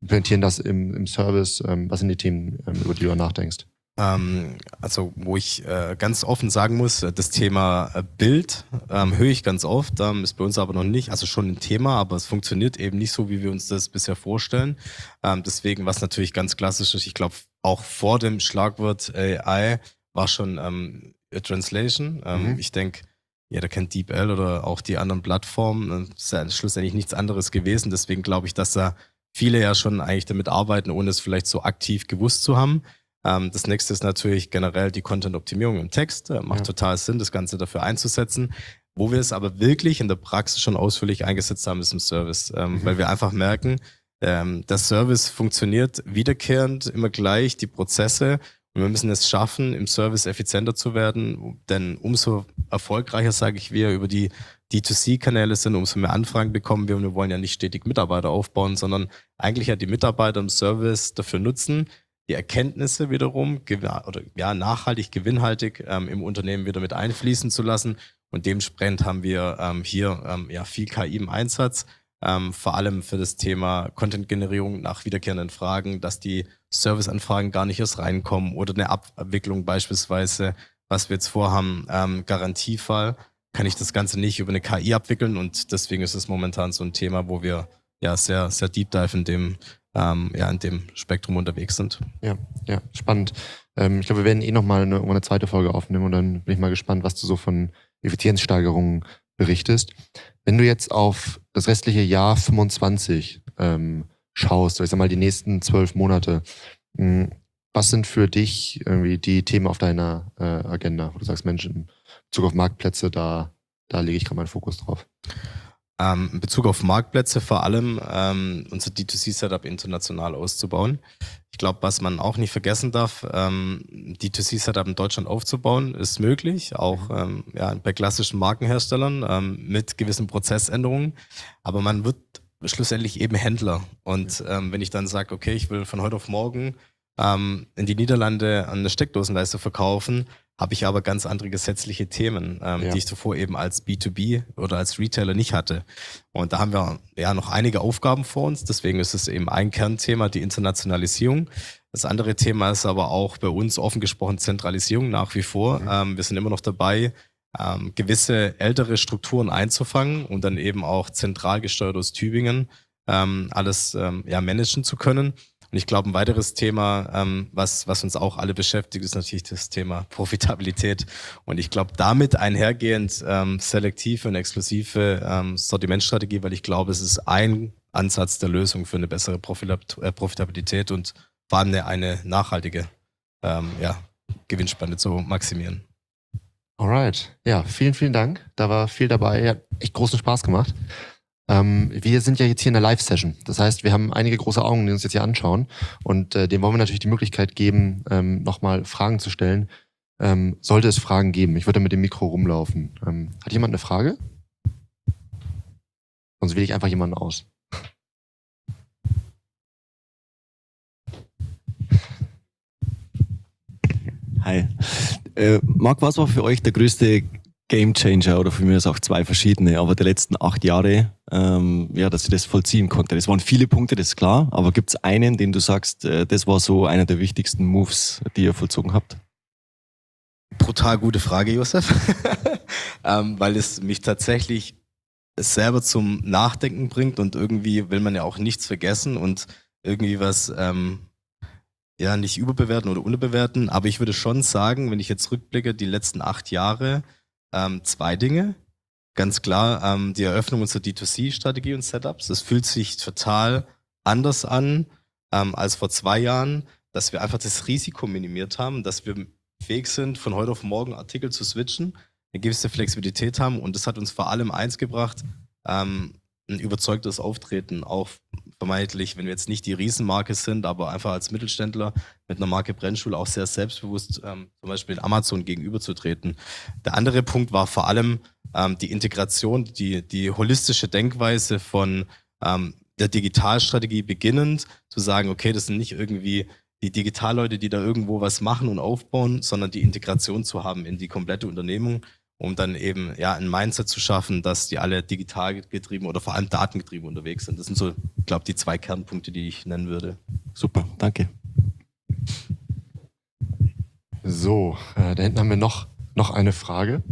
implementieren das im, im Service? Ähm, was sind die Themen, ähm, über die du nachdenkst? Ähm, also wo ich äh, ganz offen sagen muss, äh, das Thema äh, Bild ähm, höre ich ganz oft, ähm, ist bei uns aber noch nicht, also schon ein Thema, aber es funktioniert eben nicht so, wie wir uns das bisher vorstellen. Ähm, deswegen, was natürlich ganz klassisch ist, ich glaube auch vor dem Schlagwort A I war schon ähm, Translation. Ähm, Mhm. Ich denke, jeder kennt DeepL oder auch die anderen Plattformen. Das ist ja schlussendlich nichts anderes gewesen. Deswegen glaube ich, dass da viele ja schon eigentlich damit arbeiten, ohne es vielleicht so aktiv gewusst zu haben. Ähm, das nächste ist natürlich generell die Content-Optimierung im Text. Äh, macht Ja. total Sinn, das Ganze dafür einzusetzen. Wo wir es aber wirklich in der Praxis schon ausführlich eingesetzt haben, ist im Service. Ähm, Mhm. Weil wir einfach merken, ähm, der Service funktioniert wiederkehrend, immer gleich, die Prozesse. Und wir müssen es schaffen, im Service effizienter zu werden, denn umso erfolgreicher, sage ich, wir über die D zwei C-Kanäle sind, umso mehr Anfragen bekommen wir. Und wir wollen ja nicht stetig Mitarbeiter aufbauen, sondern eigentlich ja die Mitarbeiter im Service dafür nutzen, die Erkenntnisse wiederum oder ja nachhaltig, gewinnhaltig ähm, im Unternehmen wieder mit einfließen zu lassen. Und dementsprechend haben wir ähm, hier ähm, ja viel K I im Einsatz, ähm, vor allem für das Thema Content-Generierung nach wiederkehrenden Fragen, dass die Serviceanfragen gar nicht erst reinkommen oder eine Abwicklung beispielsweise, was wir jetzt vorhaben, ähm, Garantiefall, kann ich das Ganze nicht über eine K I abwickeln und deswegen ist es momentan so ein Thema, wo wir ja sehr, sehr deep dive in dem ähm, ja, in dem Spektrum unterwegs sind. Ja, ja, spannend. Ähm, ich glaube, wir werden eh nochmal eine, eine zweite Folge aufnehmen und dann bin ich mal gespannt, was du so von Effizienzsteigerungen berichtest. Wenn du jetzt auf das restliche Jahr fünfundzwanzig ähm, schaust, ich sag mal die nächsten zwölf Monate, mh, was sind für dich irgendwie die Themen auf deiner äh, Agenda, wo du sagst, Mensch, in Bezug auf Marktplätze, da, da lege ich gerade meinen Fokus drauf? Ähm, in Bezug auf Marktplätze vor allem ähm, unser D zwei C-Setup international auszubauen. Ich glaube, was man auch nicht vergessen darf, ähm, D zwei C-Setup in Deutschland aufzubauen, ist möglich, auch ähm, ja, bei klassischen Markenherstellern ähm, mit gewissen Prozessänderungen. Aber man wird schlussendlich eben Händler. Und ähm, wenn ich dann sage, okay, ich will von heute auf morgen ähm, in die Niederlande eine Steckdosenleiste verkaufen, habe ich aber ganz andere gesetzliche Themen, ähm, Ja. die ich zuvor eben als B zwei B oder als Retailer nicht hatte. Und da haben wir ja noch einige Aufgaben vor uns. Deswegen ist es eben ein Kernthema, die Internationalisierung. Das andere Thema ist aber auch bei uns offen gesprochen Zentralisierung nach wie vor. Mhm. Ähm, wir sind immer noch dabei, ähm, gewisse ältere Strukturen einzufangen und dann eben auch zentral gesteuert aus Tübingen ähm, alles ähm, ja, managen zu können. Und ich glaube, ein weiteres Thema, ähm, was, was uns auch alle beschäftigt, ist natürlich das Thema Profitabilität. Und ich glaube, damit einhergehend ähm, selektive und exklusive ähm, Sortimentstrategie, weil ich glaube, es ist ein Ansatz der Lösung für eine bessere Profitabilität und vor allem eine, eine nachhaltige ähm, ja, Gewinnspanne zu maximieren. Alright. Ja, vielen, vielen Dank. Da war viel dabei. Hat echt großen Spaß gemacht. Ähm, wir sind ja jetzt hier in der Live-Session. Das heißt, wir haben einige große Augen, die uns jetzt hier anschauen. Und äh, denen wollen wir natürlich die Möglichkeit geben, ähm, nochmal Fragen zu stellen. Ähm, sollte es Fragen geben? Ich würde mit dem Mikro rumlaufen. Ähm, hat jemand eine Frage? Sonst wähle ich einfach jemanden aus. Hi. Äh, Marc, was war für euch der größte Gamechanger oder für mich ist auch zwei verschiedene, aber der letzten acht Jahre, ähm, ja, dass ihr das vollziehen konnte? Das waren viele Punkte, das ist klar, aber gibt es einen, den du sagst, äh, das war so einer der wichtigsten Moves, die ihr vollzogen habt? Brutal gute Frage, Josef, ähm, weil es mich tatsächlich selber zum Nachdenken bringt und irgendwie will man ja auch nichts vergessen und irgendwie was ähm, ja nicht überbewerten oder unterbewerten, aber ich würde schon sagen, wenn ich jetzt rückblicke, die letzten acht Jahre, ähm, zwei Dinge. Ganz klar, ähm, die Eröffnung unserer D zwei C-Strategie und Setups. Das fühlt sich total anders an ähm, als vor zwei Jahren, dass wir einfach das Risiko minimiert haben, dass wir fähig sind, von heute auf morgen Artikel zu switchen, eine gewisse Flexibilität haben und das hat uns vor allem eins gebracht, ähm, ein überzeugtes Auftreten, auch vermeintlich, wenn wir jetzt nicht die Riesenmarke sind, aber einfach als Mittelständler mit einer Marke Brennschule auch sehr selbstbewusst ähm, zum Beispiel Amazon gegenüberzutreten. Der andere Punkt war vor allem ähm, die Integration, die, die holistische Denkweise von ähm, der Digitalstrategie beginnend, zu sagen, okay, das sind nicht irgendwie die Digitalleute, die da irgendwo was machen und aufbauen, sondern die Integration zu haben in die komplette Unternehmung. um dann eben ja ein Mindset zu schaffen, dass die alle digital getrieben oder vor allem datengetrieben unterwegs sind. Das sind so, ich glaube, die zwei Kernpunkte, die ich nennen würde. Super, danke. So, äh, da hinten haben wir noch, noch eine Frage.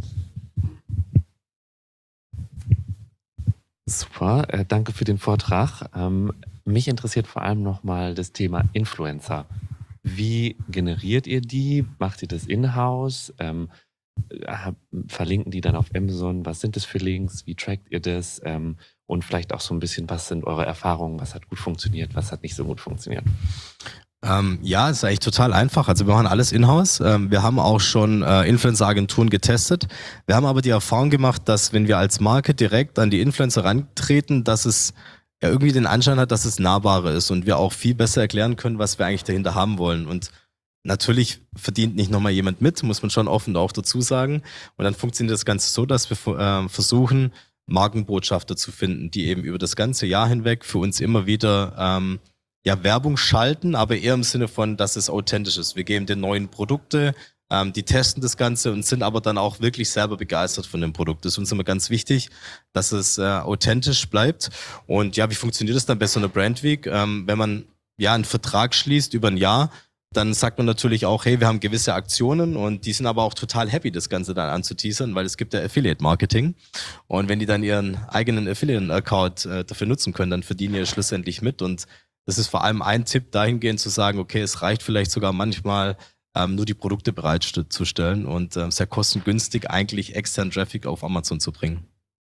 Super, äh, danke für den Vortrag. Ähm, mich interessiert vor allem nochmal das Thema Influencer. Wie generiert ihr die? Macht ihr das in-house? Ähm, äh, verlinken die dann auf Amazon? Was sind das für Links? Wie trackt ihr das? Ähm, und vielleicht auch so ein bisschen, was sind eure Erfahrungen? Was hat gut funktioniert? Was hat nicht so gut funktioniert? Ähm, ja, ist eigentlich total einfach. Also wir machen alles in-house. Ähm, wir haben auch schon äh, Influencer-Agenturen getestet. Wir haben aber die Erfahrung gemacht, dass wenn wir als Marke direkt an die Influencer rantreten, dass es ja irgendwie den Anschein hat, dass es nahbarer ist und wir auch viel besser erklären können, was wir eigentlich dahinter haben wollen. Und natürlich verdient nicht nochmal jemand mit, muss man schon offen auch dazu sagen. Und dann funktioniert das Ganze so, dass wir äh, versuchen, Markenbotschafter zu finden, die eben über das ganze Jahr hinweg für uns immer wieder ähm, ja, Werbung schalten, aber eher im Sinne von, dass es authentisch ist. Wir geben den neuen Produkte, ähm, die testen das Ganze und sind aber dann auch wirklich selber begeistert von dem Produkt. Das ist uns immer ganz wichtig, dass es äh, authentisch bleibt. Und ja, wie funktioniert das dann bei so einer Brand Week? Ähm, wenn man ja einen Vertrag schließt über ein Jahr, dann sagt man natürlich auch, hey, wir haben gewisse Aktionen und die sind aber auch total happy, das Ganze dann anzuteasern, weil es gibt ja Affiliate-Marketing und wenn die dann ihren eigenen Affiliate-Account äh, dafür nutzen können, dann verdienen die schlussendlich mit und das ist vor allem ein Tipp dahingehend zu sagen, okay, es reicht vielleicht sogar manchmal ähm, nur die Produkte bereitzustellen und äh, sehr kostengünstig eigentlich externen Traffic auf Amazon zu bringen.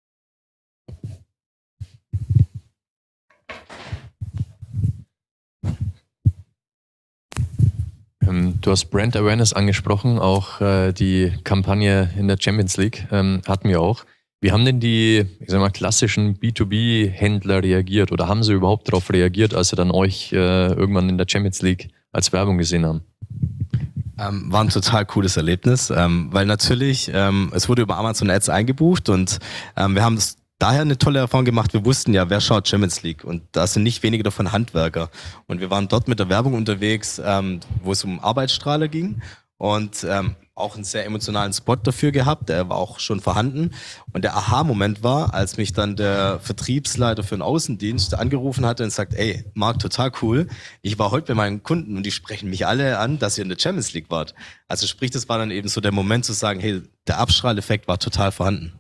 Ähm, du hast Brand Awareness angesprochen, auch äh, die Kampagne in der Champions League ähm, hatten wir auch. Wie haben denn die, ich sag mal, klassischen B zwei B-Händler reagiert oder haben sie überhaupt darauf reagiert, als sie dann euch äh, irgendwann in der Champions League als Werbung gesehen haben? Ähm, war ein total cooles Erlebnis, ähm, weil natürlich, ähm, es wurde über Amazon Ads eingebucht und ähm, wir haben das daher eine tolle Erfahrung gemacht. Wir wussten ja, wer schaut Champions League und da sind nicht wenige davon Handwerker und wir waren dort mit der Werbung unterwegs, ähm, wo es um Arbeitsstrahler ging und ähm, auch einen sehr emotionalen Spot dafür gehabt, der war auch schon vorhanden. Und der Aha-Moment war, als mich dann der Vertriebsleiter für den Außendienst angerufen hatte und sagt, ey, Marc, total cool, ich war heute bei meinen Kunden und die sprechen mich alle an, dass ihr in der Champions League wart. Also sprich, das war dann eben so der Moment zu sagen, hey, der Abstrahleffekt war total vorhanden.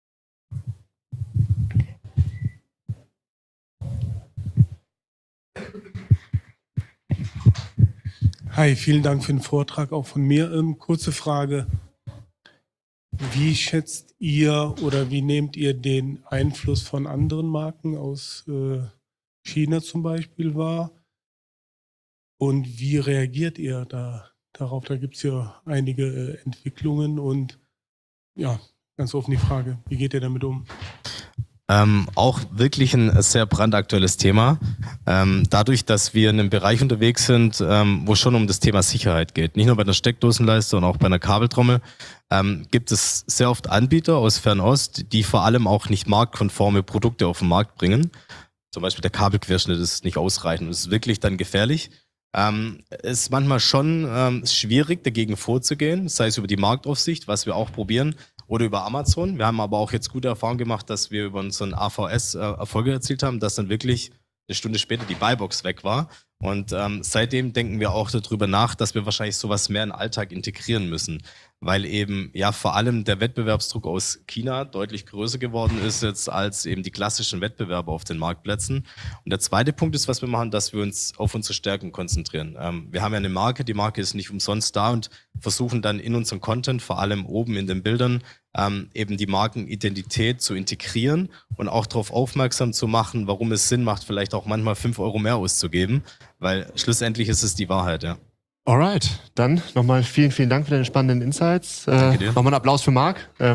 Hi, vielen Dank für den Vortrag, auch von mir. Ähm, kurze Frage. Wie schätzt ihr oder wie nehmt ihr den Einfluss von anderen Marken aus äh, China zum Beispiel wahr? Und wie reagiert ihr da darauf? Da gibt es ja einige äh, Entwicklungen und ja, ganz offen die Frage, wie geht ihr damit um? Ähm, auch wirklich ein sehr brandaktuelles Thema. Ähm, dadurch, dass wir in einem Bereich unterwegs sind, ähm, wo es schon um das Thema Sicherheit geht. Nicht nur bei der Steckdosenleiste, sondern auch bei einer Kabeltrommel, ähm, gibt es sehr oft Anbieter aus Fernost, die vor allem auch nicht marktkonforme Produkte auf den Markt bringen. Zum Beispiel der Kabelquerschnitt ist nicht ausreichend. Das ist wirklich dann gefährlich. Ähm, ist manchmal schon ähm, schwierig, dagegen vorzugehen, sei es über die Marktaufsicht, was wir auch probieren, oder über Amazon. Wir haben aber auch jetzt gute Erfahrungen gemacht, dass wir über unseren A V S äh, Erfolge erzielt haben, dass dann wirklich eine Stunde später die Buybox weg war. Und ähm, seitdem denken wir auch darüber nach, dass wir wahrscheinlich sowas mehr in den Alltag integrieren müssen. Weil eben ja vor allem der Wettbewerbsdruck aus China deutlich größer geworden ist jetzt als eben die klassischen Wettbewerber auf den Marktplätzen. Und der zweite Punkt ist, was wir machen, dass wir uns auf unsere Stärken konzentrieren. Ähm, wir haben ja eine Marke, die Marke ist nicht umsonst da und versuchen dann in unserem Content, vor allem oben in den Bildern, ähm, eben die Markenidentität zu integrieren und auch darauf aufmerksam zu machen, warum es Sinn macht, vielleicht auch manchmal fünf Euro mehr auszugeben, weil schlussendlich ist es die Wahrheit, ja. Alright, dann nochmal vielen, vielen Dank für deine spannenden Insights. Äh, nochmal einen Applaus für Marc. Äh,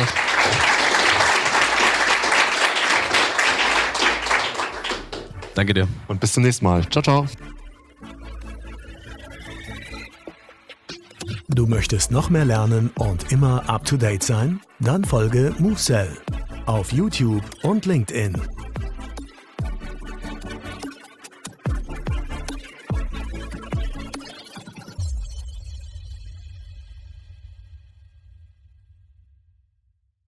Danke dir. Und bis zum nächsten Mal. Ciao, ciao. Du möchtest noch mehr lernen und immer up to date sein? Dann folge MoveSell auf YouTube und LinkedIn.